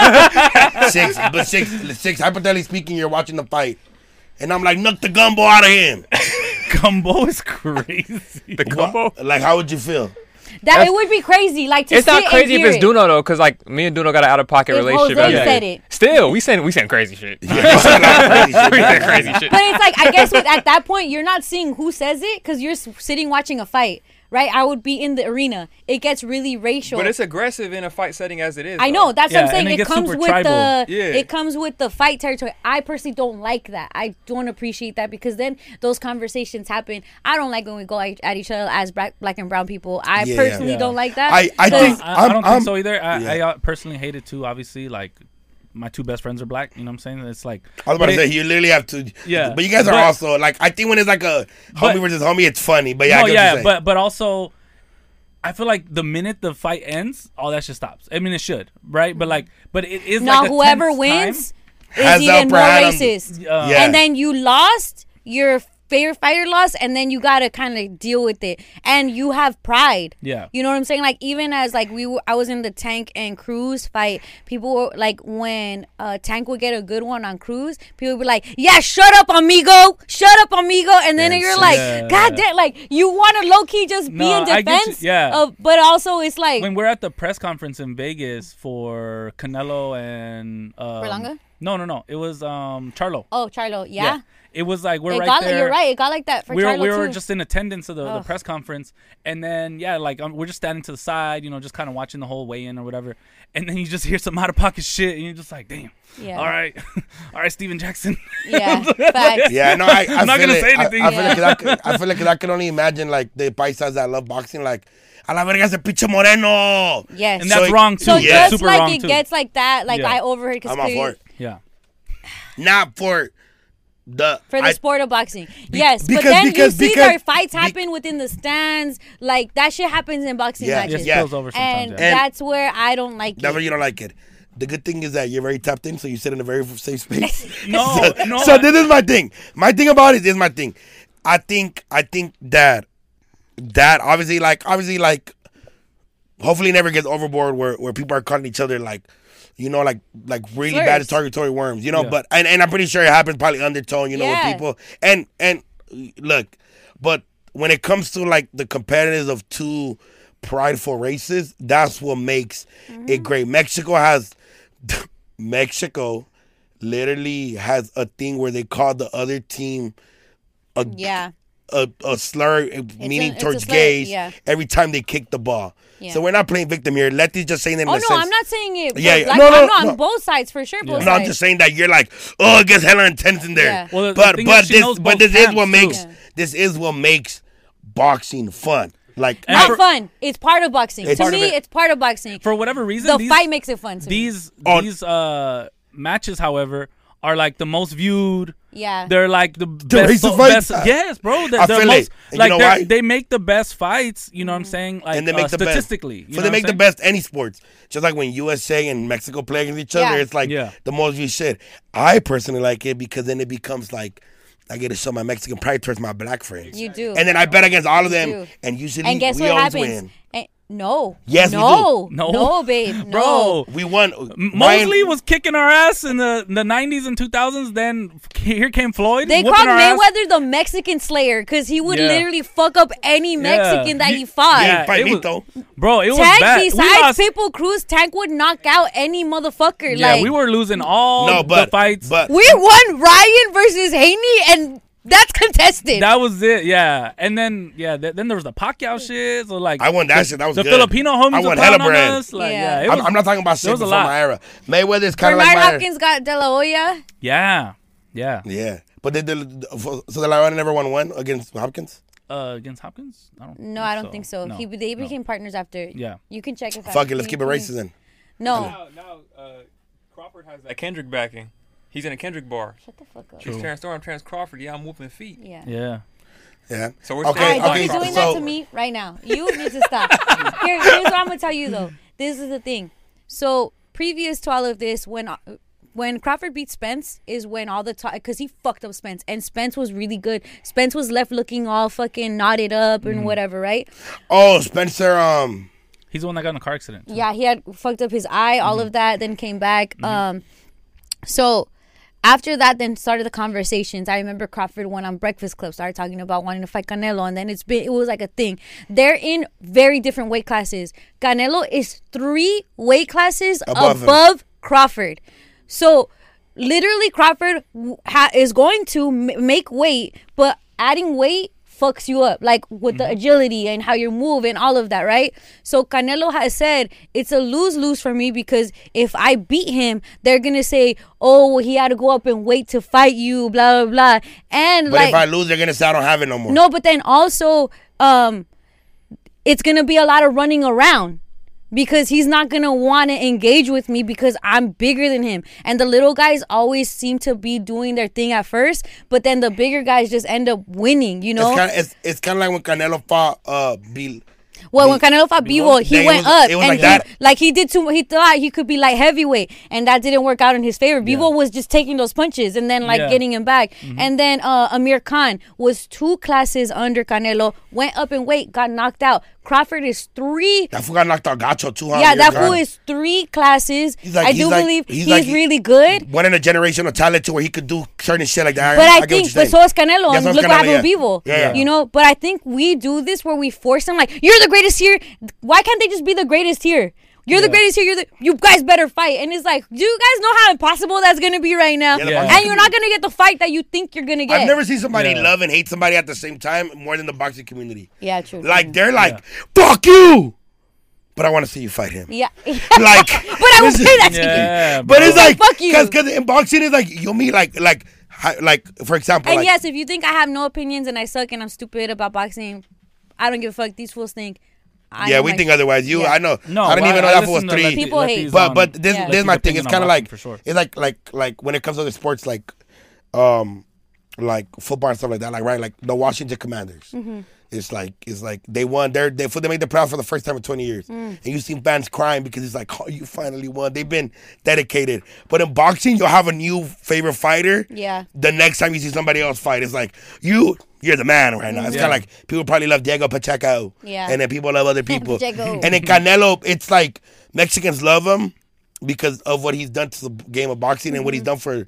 how bro." do you, six? But six, six. Hypothetically speaking, you're watching the fight, and I'm like, knock the gumbo out of him. Gumbo is crazy. The gumbo. Like, how would you feel? That it would be crazy. Like to It's not sit crazy and if it's hear it. Duno though, cause like me and Duno got an out of pocket If relationship. Jose as a said kid. it. Still, we saying we saying crazy shit. Yeah, you said a lot of crazy shit. we saying crazy shit. But it's like I guess with, at that point you're not seeing who says it because you're s- sitting watching a fight, right? I would be in the arena. It gets really racial. But it's aggressive in a fight setting as it is. I though. know that's Yeah, what I'm saying. and it It, gets comes super with tribal. the Yeah. it comes with the fight territory. I personally don't like that. I don't appreciate that because then those conversations happen. I don't like when we go at at each other as black, black and brown people. I Yeah. personally Yeah. don't like that. I- I 'cause- think- I, I I'm- don't I'm- think so either. I, yeah. I uh, personally hate it too. Obviously, like my two best friends are black. You know what I'm saying? It's like I was about to but say it- you literally have to. Yeah. But you guys are But- also like I think when it's like a homie But- versus homie, it's funny. But yeah, I no, get what yeah, you're saying. but but also, I feel like the minute the fight ends, all that shit stops. I mean, it should, right? But like, but it is now like a whoever tense wins Has is the even upper more hand on- racist. Uh, Yeah. And then you lost your fair fighter lost, and then you gotta kind of deal with it, and you have pride. Yeah. You know what I'm saying? Like even as like we were, I was in the Tank and Cruz fight. People were like when uh, Tank would get a good one on Cruz, people would be like, "Yeah, shut up, amigo, shut up, amigo," and then Yeah, you're so- like, Yeah. "God damn!" Like you want to low key just be No, in I get you. defense, Yeah. Of, but also it's like when we're at the press conference in Vegas for Canelo and um, Berlanga? No, no, no. It was um Charlo. oh, Charlo, yeah. It was like we're It right got there. you're right. It got like that for we were Charlo we were too. just in attendance of the, the Ugh. press conference, and then yeah, like um, we're just standing to the side, you know, just kind of watching the whole weigh-in or whatever, and then you just hear some out of pocket shit, and you're just like, damn, Yeah. all right, all right, Steven Jackson. Yeah, facts. Yeah, no, I, I I'm not feel gonna it. say I- anything. I, feel Yeah. like I, could, I feel like I can only imagine like the paisas that love boxing, like a la verga ese pinche moreno. Yes. And that's So- wrong too. So Yeah. That's just super like wrong it too. gets like that, like Yeah. I overheard because I'm all for it. yeah. Not for the for the I- sport of boxing. Yes, but because- then because- you see because- their fights be- happen within the stands. Like that shit happens in boxing Yeah, matches. It yeah. spills over sometimes. And, yeah. And- that's where I don't like Never, it. you don't like it. The good thing is that you're very tapped in, so you sit in a very safe space. No, so, no, So I- this is my thing. My thing about it is my thing. I think I think that that obviously like obviously like hopefully never gets overboard where, where people are calling each other like you know like like really Slurs. bad as targetatory worms. You know, Yeah. but and, and I'm pretty sure it happens probably undertone, you know, Yeah. with people. And and look, but when it comes to like the competitors of two prideful races, that's what makes it great. Mexico has Mexico literally has a thing where they call the other team a Yeah. a, a slur uh, meaning a- it's a towards slur, gays yeah. every time they kick the ball. Yeah. So we're not playing victim here. Letty's just saying that in Oh a no, sense. I'm not saying it. Yeah, Yeah, yeah. like, No, no, I'm not no. on both sides for sure. Both No, sides. I'm just saying that you're like, oh, it gets hella intense in there. Yeah. Well, the but thing but is she this knows but both this is camps, what too. makes Yeah. this is what makes boxing fun. Like And Not for- fun. It's part of boxing. It's to part of me, it. it's part of boxing. For whatever reason, the these, fight makes it fun to me. these Oh. these uh matches, however, are like the most viewed. Yeah. They're like the best, racist best fights. yes, bro. They're, I they're feel most, it. And you like know they're- why? they make the best fights. You know what I'm Mm-hmm. saying? Like and they make uh, the best statistically. You So know they what make I'm the saying? best any sports. Just like when U S A and Mexico play against each other, Yeah. it's like Yeah. the most viewed shit. I personally like it because then it becomes like I get to show my Mexican pride towards my black friends. You do. And then I bet against all of them, do. and usually And guess we what always happens? win. And- no. Yes, we no. do. No. No, babe. No. Bro, We won. M- Ryan- Mosley was kicking our ass in the, the nineties and two thousands. Then f- here came Floyd. They whooping called our ass. Mayweather the Mexican Slayer because he would Yeah. literally fuck up any Mexican that He- he fought. yeah, Fight it me, was- though. Bro, it was Tank, bad. We besides lost- Pitbull Cruz, Tank would knock out any motherfucker. yeah, like we were losing all No, but the fights. but we won Ryan versus Haney, and that's contested. that was it, yeah. And then, yeah, th- then there was the Pacquiao shit. So like, I won that shit. That was the good. Filipino homies I were won pounding hella on bread. us. Like, Yeah. yeah, it I'm, was, I'm not talking about there shit was a before lot. my era. Mayweather's kind of Bernard like my Hopkins got De La Hoya. yeah, yeah. Yeah, but they, they, so the Lion never won one against Hopkins. Uh, against Hopkins? I don't. No, I don't think so. No, he they no. became partners after. Yeah. You can check it. Fuck it, let's keep it racist then. No. Now, now uh, Crawford has that Kendrick backing. He's in a Kendrick bar. Shut the fuck up. He's Terrence Storm, Terrence Crawford. Yeah, I'm whooping feet. Yeah. Yeah. Yeah. So we're Okay, All right, don't okay, be doing so- that to me right now. You need to stop. Here, here's what I'm gonna tell you though. This is the thing. So previous to all of this, when uh, when Crawford beat Spence, is when all the talk because he fucked up Spence, and Spence was really good. Spence was left looking all fucking knotted up and whatever, right? Oh, Spencer. Um. He's the one that got in a car accident. too. Yeah, he had fucked up his eye, all of that, then came back. Um, so after that, then started the conversations. I remember Crawford went on Breakfast Club, started talking about wanting to fight Canelo, and then it's been it was like a thing. They're in very different weight classes. Canelo is three weight classes Above above, him. Crawford. So literally, Crawford w- ha- is going to m- make weight, but adding weight fucks you up, like with the agility and how you move and all of that, right? So Canelo has said it's a lose-lose for me because if I beat him, they're gonna say, oh, he had to go up and wait to fight you, blah blah blah. And But like, if I lose, they're gonna say I don't have it no more. no, but then also, um, it's gonna be a lot of running around because he's not gonna want to engage with me because I'm bigger than him. And the little guys always seem to be doing their thing at first, but then the bigger guys just end up winning. You know, It's kind of it's, it's kind of like when Canelo fought uh Bill. well, when Canelo fought Bivol, he Yeah, it went was- up it was and like he, that. like he did too. He thought he could be light heavyweight, and that didn't work out in his favor. Bivol was just taking those punches and then like Yeah. getting him back. And then uh, Amir Khan was two classes under Canelo, went up in weight, got knocked out. Crawford is three. That fool got knocked out Gacho too. huh? Yeah, You're that gone. fool is three classes. He's like- I he's do like- believe he's he's, like- really good. One in a generational talent to where he could do certain shit like that. But I, get what think, you're but saying. so is Canelo. Yeah, and so is look what Canelo, happened yeah. with Bivol. Yeah, yeah. You know, but I think we do this where we force them, like, you're the greatest here. Why can't they just be the greatest here? You're the Yeah. greatest here. You're the, you guys better fight. And it's like, do you guys know how impossible that's going to be right now? Yeah, the Yeah. boxing And you're not going to get the fight that you think you're going to get. I've never seen somebody Yeah. love and hate somebody at the same time more than the boxing community. Yeah, true. Like they're like, "Fuck you," but I want to see you fight him. yeah. Like, but I will say that to you. Yeah, but it's bro. like, Fuck you. because in boxing it's like you'll meet like like hi- like for example, And like, yes, if you think I have no opinions and I suck and I'm stupid about boxing, I don't give a fuck. These fools think. I yeah, know we my think shit. otherwise. You, Yeah. I know. No, I didn't I- even know I that fool was listen to three. Lefty- People hate. Lefty's, But um, but this Yeah. this is my Lefty's thing. It's opinion kind on of boxing like for sure. it's like like like when it comes to the sports like um like football and stuff like that. Like right, like the Washington Commanders. Mm-hmm. It's like it's like they won. They're they they made the playoffs for the first time in twenty years, Mm. and you see fans crying because it's like, oh, you finally won. They've been dedicated. But in boxing, you'll have a new favorite fighter. Yeah. The next time you see somebody else fight, it's like you. You're the man right now. It's Yeah. kind of like people probably love Diego Pacheco. Yeah. And then people love other people. Pacheco. And then Canelo, it's like Mexicans love him because of what he's done to the game of boxing and what he's done for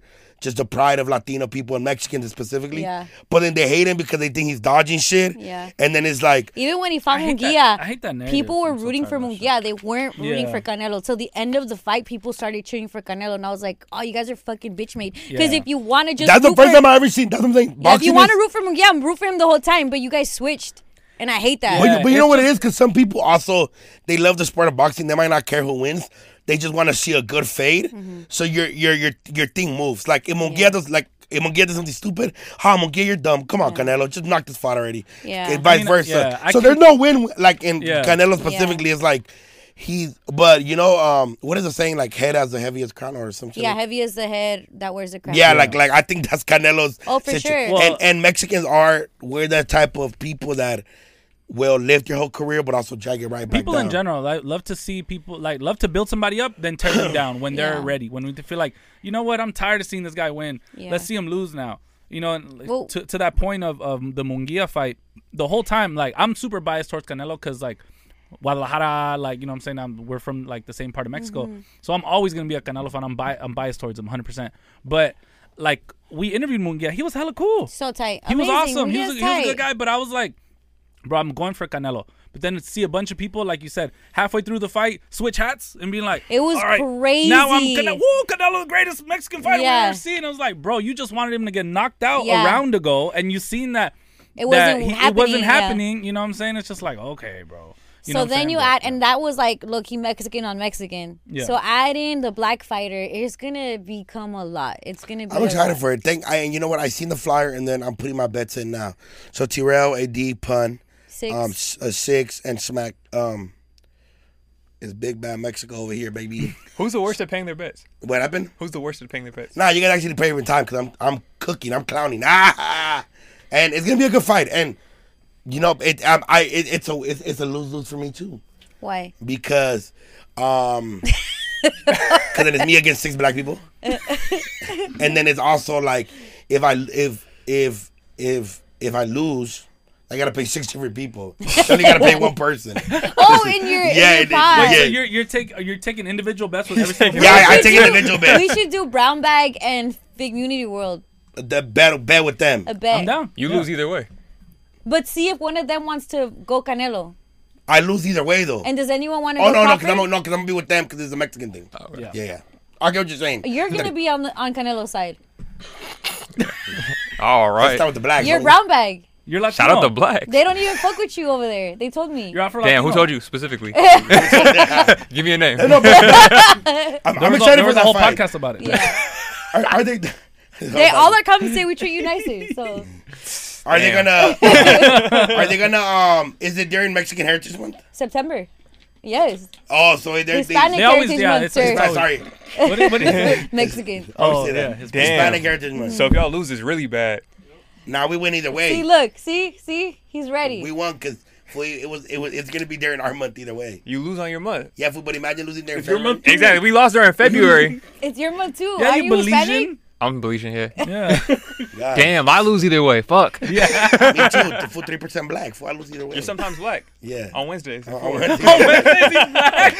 just the pride of Latino people and Mexicans specifically. Yeah. But then they hate him because they think he's dodging shit. Yeah. And then it's like, Even when he fought I hate Munguia, that- I hate that narrative. people were I'm so rooting tired for of that Munguia. They weren't rooting Yeah. for Canelo. Till the end of the fight, people started cheering for Canelo, and I was like, "Oh, you guys are fucking bitch made." Because Yeah. if you want to just that's the root first for, time I ever seen. That's what I'm saying. yeah, if Boxing you want to is- root for Munguia, I'm root for him the whole time. But you guys switched, and I hate that. But, you- Yeah, but you it's know what it just- is? Because some people also, they love the sport of boxing. They might not care who wins. They just want to see a good fade. So your your your your thing moves. Like, if Munguia Yeah. does, like, if Munguia does something stupid, ha, Munguia, you're dumb. Come on, Canelo. Just knock this fight already. Yeah. And vice I mean, versa. yeah, I so can- there's no win, like, in Yeah. Canelo specifically. It's like, he's, but, you know, um, what is it saying? Like, head has the heaviest crown or some shit. Yeah, like- heavy as the head that wears the crown. Yeah, like like I think that's Canelo's. Oh, for situ- sure. and Well- and Mexicans are we're that type of people that will lift your whole career, but also drag it right back People down. in general, like, love to see people, like, love to build somebody up, then tear them down when they're Yeah. ready. When we feel like, you know what, I'm tired of seeing this guy win. Yeah. Let's see him lose now. You know, and Well- to, to that point of, of the Munguia fight, the whole time, like, I'm super biased towards Canelo because, like, Guadalajara, like, you know what I'm saying? I'm, we're from, like, the same part of Mexico. Mm-hmm. So I'm always going to be a Canelo fan. I'm, bi- I'm biased towards him one hundred percent. But, like, we interviewed Munguia. He was hella cool. So tight. He was Amazing. awesome. He Munguia's was, a, he was a tight. good guy, but I was like, bro, I'm going for Canelo. But then to see a bunch of people, like you said, halfway through the fight, switch hats and being like, It was all right, crazy. Now I'm Canelo. Woo, Canelo, the greatest Mexican fighter we've Yeah. ever seen. I was like, bro, you just wanted him to get knocked out Yeah. a round ago, and you seen that It that wasn't he- happening. It wasn't yeah. happening. You know what I'm saying? It's just like, okay, bro. You know So what I'm then saying? you But, add, yeah. and that was like, look, he Mexican on Mexican. Yeah. So adding the black fighter is gonna become a lot. It's gonna be. I'm a excited lot. for it. Thank I and you know what? I seen the flyer and then I'm putting my bets in now. So Tyrell, A D, Pun, Six. um, s- uh, six and Smack. Um, is Big Bad Mexico over here, baby. Who's the worst at paying their bets? What happened? Who's the worst at paying their bets? Nah, you gotta actually pay every time because I'm I'm cooking, I'm clowning. Ah, and it's gonna be a good fight. And you know, it um, I it, it's a it's, it's a lose lose for me too Why? because um, because then it's me against six black people, and then it's also like if I if if if if I lose. I gotta pay six different people. I only gotta pay one person. Oh, in your Yeah, in it- your pod. yeah. So you're you're taking you're taking individual bets with every single Yeah, I, I We take should an do- individual bet. We should do brown bag and Big Unity World The bet bet with them. a bet. I'm down. You Yeah. lose either way. But see if one of them wants to go Canelo. I lose either way though. And does anyone want to oh go no, no, Crawford? because I'm no, because I'm gonna be with them because it's a Mexican thing. Yeah. Yeah, yeah. I get what you're saying. You're gonna be on the on Canelo's side. All Let's right. start with the blacks. You're homie. brown bag. You're like, Shout out to Black. They don't even fuck with you over there. They told me. You're out for Damn, who Latino. told you specifically? Give me a name. No, but I'm, There I'm was, a, excited there for was a that whole fight. podcast about it. Yeah. Are, are they? They all that come and say we treat you nicer. So Are they Damn. gonna? Are they gonna? Um, is it during Mexican Heritage Month? September. Yes. Oh, so they're Hispanic They always- Heritage yeah, Month, it's- sir. it's They, sorry, What is, what is it? Mexican. Oh, say that. yeah. His Damn. Hispanic Heritage Month. So if y'all lose, it's really bad. Now we win either way. See, look, see, see, he's ready. We won because it was it was it's gonna be during our month either way. You lose on your month. Yeah, fool, but imagine losing during your February. month- Exactly. We lost during February. It's your month too. Yeah, Are you you Hispanic? Belizean? I'm Belizean here. Yeah. God, Damn, I lose either way. Fuck. me too. The full three percent black. Fool, I lose either way. You're sometimes black. Yeah. On Wednesdays. Uh, on Wednesday.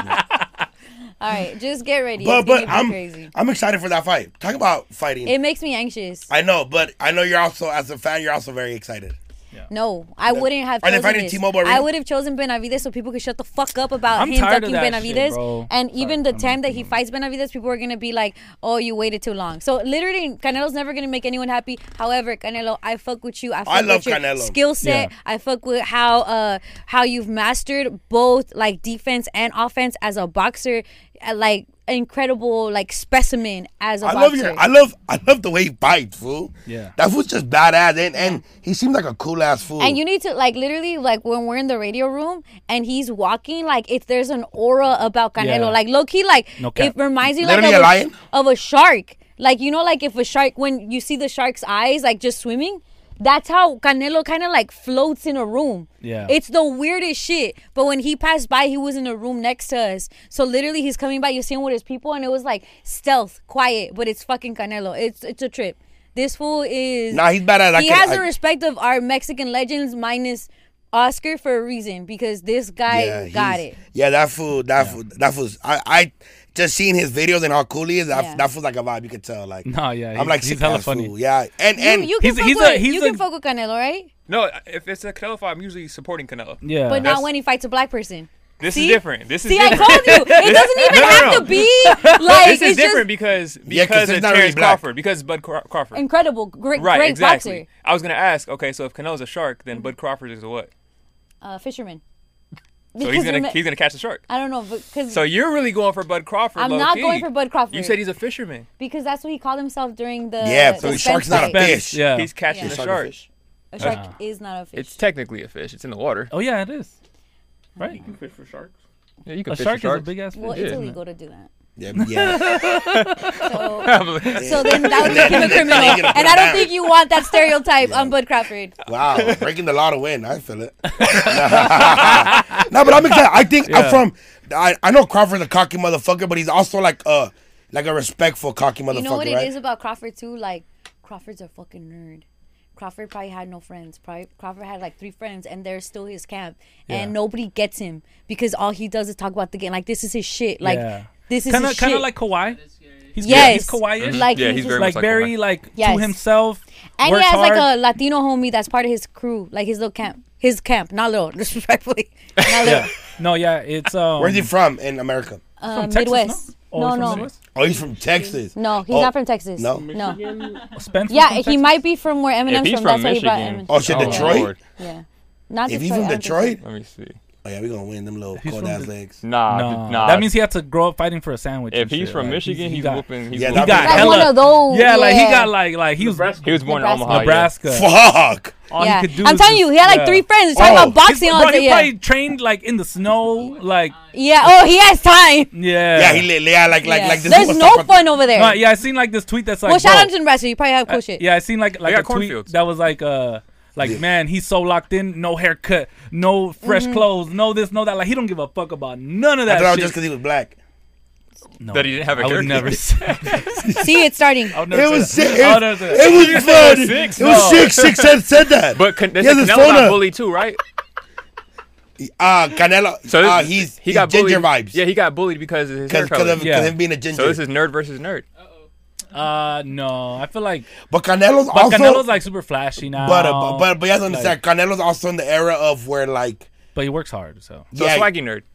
All right, just get ready. But it's gonna but be I'm crazy. I'm excited for that fight. Talk about fighting. It makes me anxious. I know, but I know you're also as a fan, you're also very excited. No, I wouldn't have. Are they chosen fighting this. T-Mobile Arena? I would have chosen Benavides so people could shut the fuck up about I'm him tired of ducking that shit, Benavides. bro. And even Sorry, the I'm time that not- he fights Benavides, people are gonna be like, "Oh, you waited too long." So literally, Canelo's never gonna make anyone happy. However, Canelo, I fuck with you. I fuck I love with your Canelo. skill set. Yeah. I fuck with how uh how you've mastered both like defense and offense as a boxer. Uh, like incredible like specimen as a I boxer. love your I love I love the way he fights, fool. Yeah. That fool's just badass and, and he seems like a cool ass fool. And you need to like literally like when we're in the radio room and he's walking, like if there's an aura about Canelo, Yeah. like low key, like No cap. it reminds you Literally like of a a, lion? of a shark. Like you know, like if a shark when you see the shark's eyes like just swimming, that's how Canelo kind of like floats in a room. Yeah. It's the weirdest shit. But when he passed by, he was in a room next to us. So literally he's coming by, you see him with his people, and it was like stealth, quiet, but it's fucking Canelo. It's it's a trip. This fool is Nah, he's badass. I he can- has I- the respect of our Mexican legends minus Oscar for a reason because this guy Yeah, got he's- it. Yeah, that fool, that fool, that fool's. I, I just seen his videos and how cool he is. That, Yeah. that fool's like a vibe. You could tell. Like, No, yeah, I'm he's, like he's sick hella ass funny. fool. Yeah, and You, and you can He's- fuck he's with a- he's you a- can fuck with Canelo, right? No, if it's a Canelo fight, I'm usually supporting Canelo. Yeah, But not That's- when he fights a black person. This See? is different. This is See, I different. told you, it doesn't even No, no, have no. to be like This is it's different just because Yeah, 'cause because it's of not really Terrence black. Crawford, because Bud Craw- Crawford. incredible, great, Right, great exactly. boxer, I was gonna ask. Okay, so if Canelo's a shark, then Bud Crawford is a what? uh, fisherman. So Because he's gonna rem- he's gonna catch the shark. I don't know, because So you're really going for Bud Crawford? I'm low not key. going for Bud Crawford. You said he's a fisherman. because that's what he called himself during the Yeah, the so the Spence shark's not a fight. fish. Yeah. He's catching Yeah. a Shark shark. fish. A shark Uh, is not a fish. It's technically a fish. It's in the water. Oh yeah, it is. Right. You can fish for sharks. Yeah, you can A fish shark for is a sharks. big ass fish. well, it's Yeah. illegal to do that. Yeah, yeah. So, so then that would And then make him a he's criminal, gonna put and it I don't down. think you want that stereotype on Bud Crawford. Wow, breaking the law to win. I feel it. No, but I'm excited. I think Yeah. I'm from. I, I know Crawford's a cocky motherfucker, but he's also like uh like a respectful cocky motherfucker, You know what it right? is about Crawford too? Like Crawford's a fucking nerd. Crawford probably had no friends. Probably, Crawford had like three friends, and they're still his camp. Yeah. And nobody gets him because all he does is talk about the game. Like this is his shit. Like Yeah. this is Kind of his kind shit. of like Kawhi. He's Yes. he's Kawhi-ish. like Yeah, he's he's just- very like much like very Kawhi. like Yes. to himself. and he works has hard. like a Latino homie that's part of his crew, like his little camp. His camp, not little, disrespectfully. Not little. Yeah. No, yeah, it's um. Where's he from in America? Uh, from Texas, Midwest. no? Oh, No, he's from no, Midwest? Oh, he's from Texas. no. He's Oh, not from Texas. no? no. Spence was Yeah, from he Texas? might be from where If Eminem's he's from. from That's why he brought Michigan. Eminem. Oh shit, Oh, Detroit. Lord. Yeah, not If Detroit. he's from I don't think so. Detroit, Let me see. oh yeah, we gonna win them little He's cold from ass the- legs. Nah, No, nah. that means he had to grow up fighting for a sandwich. if and he's shit, from like, Michigan, he's, got, whooping. He's Yeah, whooping. He got Like hella. one of those. Yeah, like he yeah. got like like he was He was born in Nebraska. Omaha. Nebraska. Fuck. All yeah. he could do. I'm is telling just- you, he had like yeah. three friends talking Oh. about boxing all Bro, day. he Yeah. probably trained like in the snow, like yeah. Oh, he has time. yeah. Yeah, he li- yeah like like Yeah. like this. There's was no talking- fun over there. No, yeah, I seen like this tweet that's like. well, shout bro, out to Nebraska. You probably have cool I- shit. Yeah, I seen like like got a tweet cornfields. that was like uh like Yeah. man, he's so locked in, no haircut, no fresh Mm-hmm. clothes, no this, no that. Like he don't give a fuck about none of I that thought it was shit. just because he was black. no, That he didn't have a I would haircut. never say that. See, it's starting. I would never It say was that. sick. I would It, never say that. it was fun. Six? It was No. six. Six said, said that. But Can- they He said has his Canelo phone got up. bullied too, right? Uh, Canelo. So uh, this- he's he he's got ginger bullied. vibes. Yeah, he got bullied because of his hair because color. of, 'cause Yeah. of him being a ginger. So this is nerd versus nerd. Uh no, I feel like but Canelo's but also. Canelo's like super flashy now. but, uh, but but you have to understand, Canelo's also in the era of where like but he works hard, so. So yeah, swaggy nerd.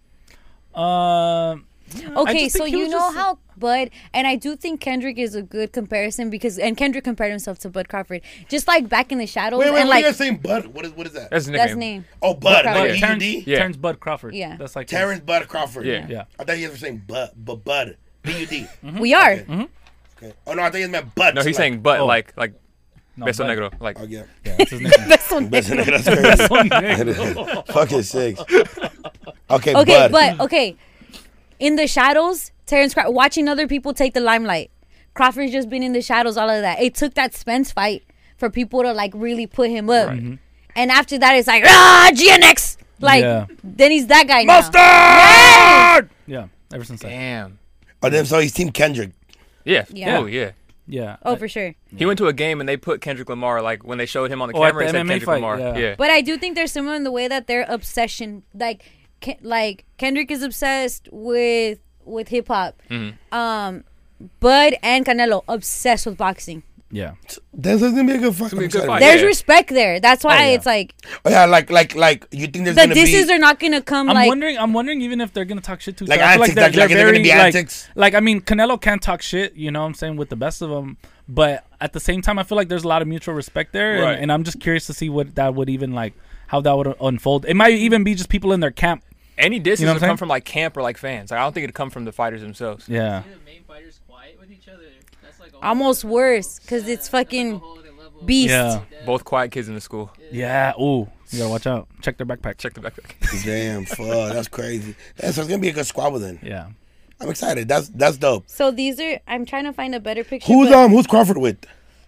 Um. Okay, just so think he you was know just- how Bud, and I do think Kendrick is a good comparison because, and Kendrick compared himself to Bud Crawford, just like back in the shadows, Wait, wait, and what like are you guys saying? Bud? What is what is that? That's his that's nickname. name. Oh, Bud, Crawford. like But B U Terrence, D. Yeah. Terrence Bud Crawford. Yeah. That's like Terrence Bud Crawford. Yeah. Yeah. I thought you guys were saying Bud, but Bud, B U D. We are. Okay. Okay. Oh no, I think you meant Bud. No, so he's like- saying butt oh. like like No, beso Bud. negro. Like Oh yeah. Yeah, that's his nickname. That's so That's nice. that's crazy. Fucking six. Okay, Okay, Bud. but okay, in the shadows, Terrence Crawford watching other people take the limelight. Crawford's just been in the shadows, all of that. It took that Spence fight for people to like really put him up, Right. Mhm. and after that, it's like ah G N X. Like Yeah. then he's that guy now. Mustard. Yeah. Ever since that. damn. Oh, then so he's Team Kendrick. Yeah. Yeah. Oh yeah. Yeah. Oh, for sure. He went to a game and they put Kendrick Lamar like when they showed him on the Oh, at camera. the It said M M A Kendrick fight, Lamar. yeah. Yeah. But I do think they're similar in the way that their obsession, like, Ke- like Kendrick is obsessed with with hip hop. Mhm. Um, Bud and Canelo obsessed with boxing. Yeah. That's gonna be a good fight. gonna be a I'm good excited. fight. There's yeah. respect there. That's why Oh, yeah. it's like Oh yeah, like like like you think there's the gonna disses be are not gonna come I'm like. wondering. I'm wondering even if they're gonna talk shit too. like I feel antics, they're- like, like they're is there gonna very, be like- antics? Like I mean, Canelo can't talk shit. You know what I'm saying, with the best of them. But at the same time, I feel like there's a lot of mutual respect there, Right. and, and I'm just curious to see what that would even like, how that would unfold. It might even be just people in their camp. Any disses You know what would I'm come saying? from like camp or like fans. Like, I don't think it'd come from the fighters themselves. Yeah. See the main fighters quiet with each other. That's like a whole Almost other worse, level. 'cause Yeah, it's that's like a fucking whole other level. beast. Yeah. Both quiet kids in the school. Yeah. Ooh. You gotta watch out. Check their backpack. Check the backpack. Damn, fuck, that's crazy. Yeah, so it's gonna be a good squabble then. Yeah. I'm excited. That's that's dope. So these are. I'm trying to find a better picture. Who's but, um who's Crawford with?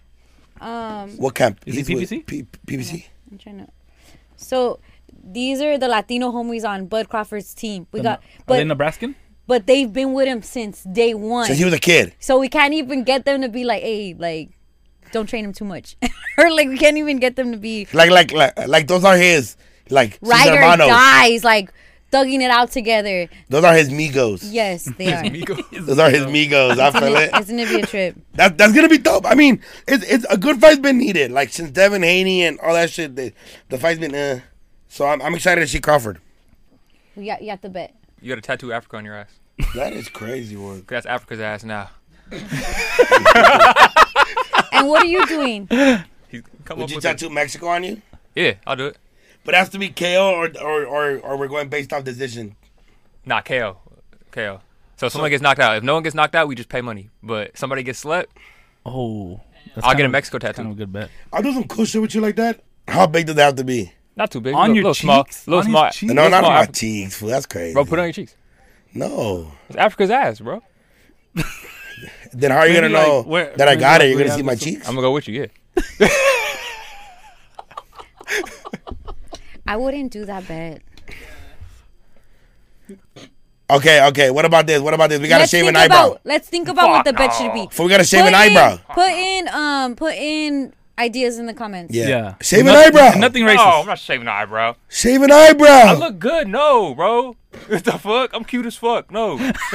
um? What camp? Is he He's P B with C? P- PBC. I'm trying to. So these are the Latino homies on Bud Crawford's team. We The- got, Are they but Nebraskan? but they've been with him since day one. Since he was a kid. So we can't even get them to be like, hey, like, don't train him too much, or like we can't even get them to be. Like like like like those are his Like sus Ride or hermanos. dies, like thugging it out together. Those are his migos. Yes, they are. Those are his migos. I feel it. It's gonna be a trip. That that's gonna be dope. I mean, it's it's a good fight's been needed. Like since Devin Haney and all that shit, the, the fight's been. Uh, so I'm I'm excited to see Crawford. You got, you got the bet. You got a tattoo Africa on your ass. That is crazy work. That's Africa's ass now. And what are you doing? He's come Would up you with tattoo Mexico on you? it. Yeah, I'll do it. But it has to be K O or or or, or we're going based off decision. Nah, K O. K O. So if someone gets knocked out. If no one gets knocked out, we just pay money. But somebody gets slept, Oh, that's I'll kind get a of- Mexico Kind of tattoo. a good bet. I'll do some cool shit with you like that. How big does that have to be? Not too big. On little, your little small. cheeks? Little On his small. cheeks? No, little not small on my Afri- cheeks, fool. That's crazy. Bro, put it on your cheeks. No. It's Africa's ass, bro. Then how are you Maybe gonna know like where- that I maybe got like it? You're where gonna you see my have to- cheeks? I'm gonna go with you. Yeah. I wouldn't do that bet. Okay, okay. What about this? What about this? We gotta Let's shave think an eyebrow. about, Let's think about what the bet should be. So we gotta shave Put an in- eyebrow. Put in um put in ideas in the comments. Yeah. Yeah. Shave an Nothing- eyebrow. Nothing No, racist. I'm not shaving the eyebrow. Shave an I eyebrow. look good. No, bro. What the fuck? I'm cute as fuck. No.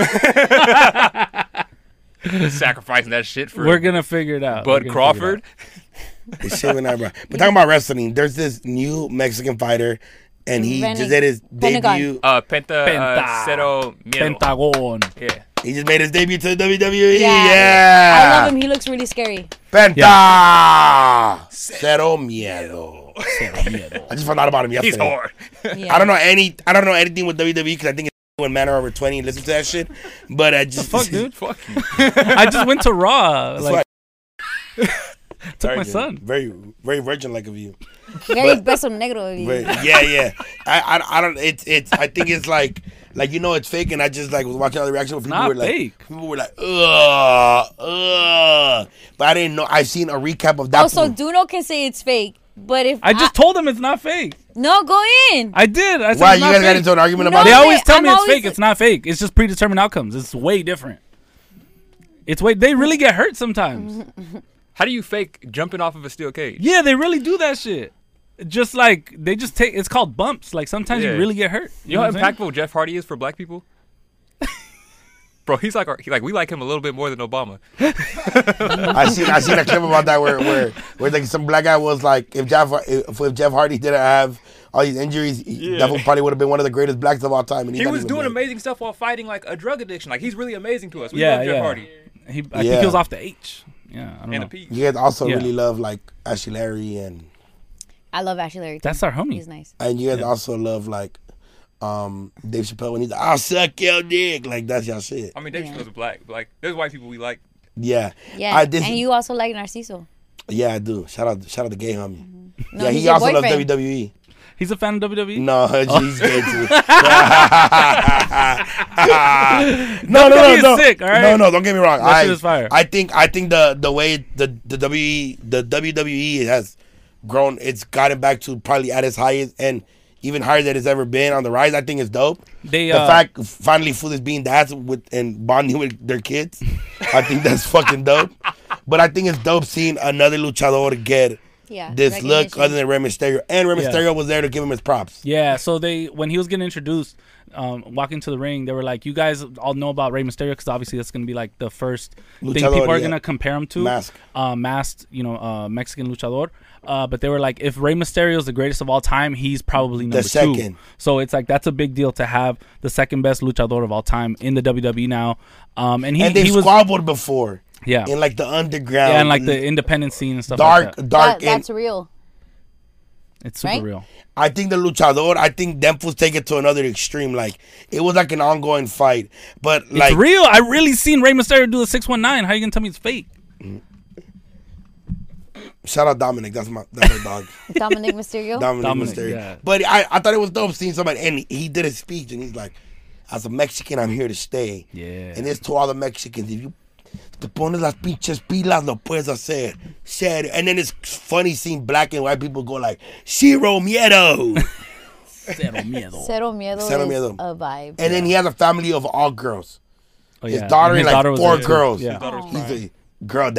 Sacrificing that shit for We're gonna figure it out. We're Bud gonna Crawford. It's shave an eyebrow. But talking about wrestling, there's this new Mexican fighter, and he Ren- just did his Pentagon. debut. Uh, Penta, Penta. Uh, Cero figure Miedo. it out. Pentagon. Yeah. He just made his debut to the W W E. Yeah. Yeah. I love him. He looks really scary. Penta. Cero miedo. I just found out about him yesterday. He's hard. Yeah. I don't know any. I don't know anything with W W E because I think it's when men are over twenty and listen to that shit. But I just Fuck, dude. Fuck you. I just went to Raw. That's Like, why- took Sorry, my dude. son. Very, very virgin like of you. Very But- beso negro. of you. Very, yeah, yeah. I, I, I don't. It's, it's. I think it's like, like you know, it's fake, and I just like was watching all the reaction. Where people not were like, fake. people were like, ugh, ugh. But I didn't know. I seen a recap of that. Oh, so fool. Duno can say it's fake, but if I just told him it's not fake. no go in. I did. I said Why it's you not guys got fake. into an argument No, about They it? man, always tell I'm me it's always- fake. It's not fake. It's just predetermined outcomes. It's way different. It's way. They really get hurt sometimes. How do you fake jumping off of a steel cage? Yeah, they really do that shit. Just like they just take. It's called bumps. Like sometimes Yeah. you really get hurt. You know how what I'm saying? impactful Jeff Hardy is for black people? Bro, he's like our, he, like we like him a little bit more than Obama. I seen I seen a clip about that where where where like some black guy was like if Jeff if, if Jeff Hardy didn't have all these injuries, he Yeah. definitely probably would have been one of the greatest blacks of all time. And he's He not was even doing black. amazing stuff while fighting like a drug addiction. Like he's really amazing to us. We Yeah, love Jeff yeah. Hardy He, I Yeah. think he was off the H. Yeah, I don't and know. a P. You guys also Yeah. really love like Ashley Larry and I love Ashley Larry. too. That's our homie. He's nice. and you guys also love like um Dave Chappelle when he's like, I'll suck your dick. Like that's your shit. I mean, Dave Yeah. Chappelle's black. But, like there's white people we like. Yeah. Yeah, I, this, and you also like Narciso. yeah, I do. Shout out shout out to gay homie. No, yeah, he's he your also loves boyfriend. W W E. He's a fan of W W E. No, he's gay too. no, no, no, W W E no. is sick, all right? No, no, don't get me wrong. That I, shit is fire. I think I think the the way the the W E the W W E has grown, it's gotten back to probably at its highest and even higher than it's ever been on the rise. I think it's dope. They The uh, fact finally food is being dads with and bonding with their kids, I think that's fucking dope. But I think it's dope seeing another luchador get Yeah. this look recognition. other than Rey Mysterio, and Rey Yeah. Mysterio was there to give him his props. Yeah, so they when he was getting introduced, um, walking to the ring, they were like, "You guys all know about Rey Mysterio because obviously that's gonna be like the first thing Luchador, people are yeah. gonna compare him to, Mask. uh, masked, you know, uh, Mexican luchador." Uh, but they were like, if Rey Mysterio is the greatest of all time, he's probably number two. second. So it's like that's a big deal to have the second best luchador of all time in the W W E now. Um, and he and they've he was squabbled before. yeah, In like the underground. yeah, and like the independent scene and stuff dark, like that. dark. That, and that's real. It's super right? real. I think the luchador. I think them fools take it to another extreme. Like it was like an ongoing fight, but like it's real. I really seen Rey Mysterio do a six one nine. How you gonna tell me it's fake? shout out Dominic. That's my that's my dog. Dominic Mysterio. Dominic, Dominic, Mysterio. yeah. But I, I thought it was dope seeing somebody, and he, he did a speech, and he's like, "As a Mexican, I'm here to stay." Yeah. And it's to all the Mexicans. If you te pones las pinches pilas, lo puedes hacer. Serio. And then it's funny seeing black and white people go like, "Zero miedo." Cero miedo. Cero Miedo Cero is Miedo. a vibe. And then he has a family of all girls. Oh, His yeah. daughter and like was four there, too. girls. Yeah. Daughter's He's crying. a girl dad.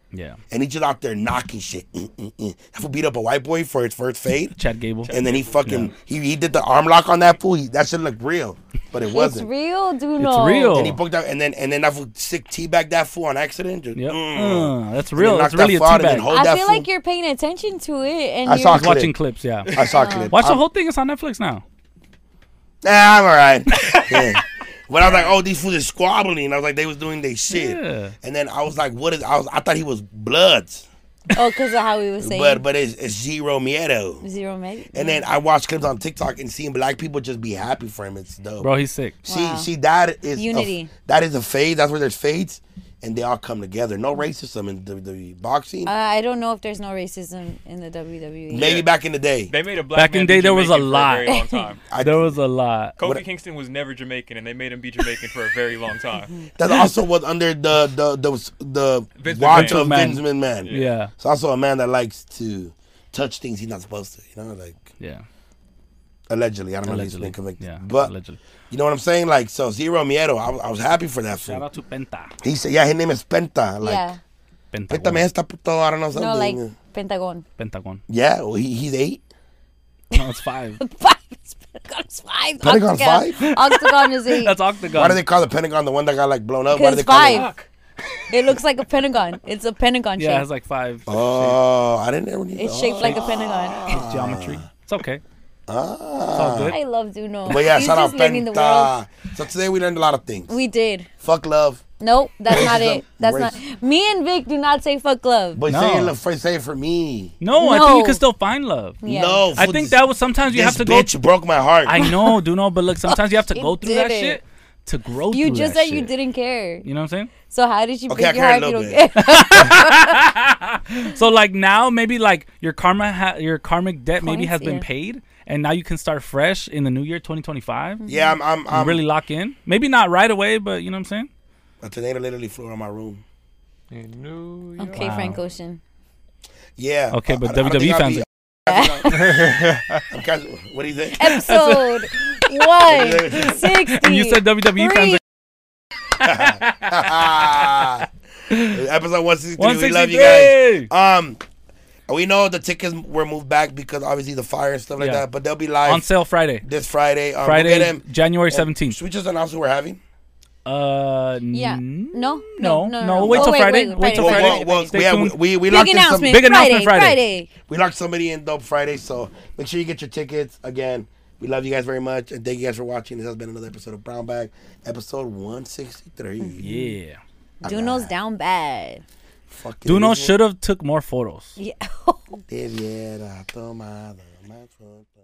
Yeah. And he's just out there knocking shit. Mm, mm, mm. That fool beat up a white boy for his first fade. Chad Gable. And then he fucking, he, he did the arm lock on that fool. He, that shit looked real, but it It's wasn't. real, Duno. It's real. And he booked out, and then and then that fool sick teabag that fool on accident. Just, Yep. mm. Uh, that's And then real. knock That's that really a fool out and then teabag. hold I that feel fool. like you're paying attention to it, and I you're saw I was clip. watching clips, yeah. I saw a clip. Watch the I'm- whole thing. It's on Netflix now. Nah, I'm all right. Yeah. But I was like, oh, these fools are squabbling. I was like, they was doing their shit. Yeah. And then I was like, what is? I was, I thought he was Bloods, oh, because of how he was saying but but it's, it's Zero Miedo. zero maybe. And then I watched clips on TikTok and seeing black people just be happy for him. It's dope. Bro, he's sick. See, Wow. see, that is Unity. A, that is a fade. That's where there's fades, and they all come together. No racism in W W E boxing. Uh, I don't know if there's no racism in the W W E. Maybe back in the day. They made a black Back man in the day, be there was a Jamaican for lot. very long time. I, There was a lot. Kofi What- Kingston was never Jamaican, and they made him be Jamaican for a very long time. that also was under the the the, the Vince watch McMahon. of Man. Vince McMahon. Yeah. It's also a man that likes to touch things he's not supposed to. You know, like Yeah. allegedly. I don't know if Allegedly. he's been convicted. Yeah. But allegedly. you know what I'm saying? Like, so Zero Miedo, I, was- I was happy for that Shout fool. out to Penta. He said, yeah, his name is Penta. Like, yeah. Pentagon. Penta me esta puto, I don't know, something. No, like Pentagon. Pentagon. yeah, well, he, he's eight. No, it's five. Five. Pentagon's five. Pentagon's Octagon. five? Octagon is eight. That's Octagon. Why do they call the Pentagon the one that got, like, blown up? Why do Because they call five. it? It looks like a pentagon. It's a pentagon Yeah, it shape. has like five. Oh, I didn't ever need It's oh. shaped like a pentagon. It's geometry. It's okay. It's all Ah. good. I love Duno. But yeah, He's shout out just learning the world. Penta. So today we learned a lot of things. We did. Fuck love. Nope, that's not Racism. it. That's Race- not. Me and Vic do not say fuck love. But No. say, it, look, for- say it for me. No, I No. think you can still find love. Yeah. No. I fool, think this- that was sometimes you this have to go. bitch broke my heart. I know, do know, but look, sometimes you have to She go through did that it. shit to grow You through just that said you shit. didn't care. You know what I'm So how did you Okay, break I your care a heart? You little don't care. saying? So like now, maybe like your karma, ha- your karmic debt maybe Points, has been yeah. paid, and now you can start fresh in the new year, twenty twenty-five. yeah, I'm. I'm, And I'm really lock in. Maybe not right away, but you know what I'm saying. A tornado literally flew around my room. In New York. Okay, Wow. Frank Ocean. Yeah. Okay, I- but I don't W W E think I'll fans be- I'm kind of- what do you think? Episode one sixty. And you said W W E fans. Episode one sixty-three. Are We love you guys. one sixty-three. Um, we know the tickets were moved back because obviously the fire and stuff like Yeah. that. But they'll be live On sale Friday. this Friday. Um, Friday, we'll get them. January And seventeenth. Should we just announce who we're having? Yeah. Uh, n- No? no, No, no, no. no. Wait Oh, till wait, Friday. wait, Wait till Friday, Friday. Friday, well, well, Stay we, have, tuned. we, we Big locked in some. announcement. big announcement Friday. Friday. Friday. We locked somebody in dope Friday, so make sure you get your tickets. Again, we love you guys very much, and thank you guys for watching. This has been another episode of Brown Bag, episode one sixty-three. Yeah. Duno's down bad. Fuck it, Duno this should have took more photos. Yeah. Debiera tomado más fotos.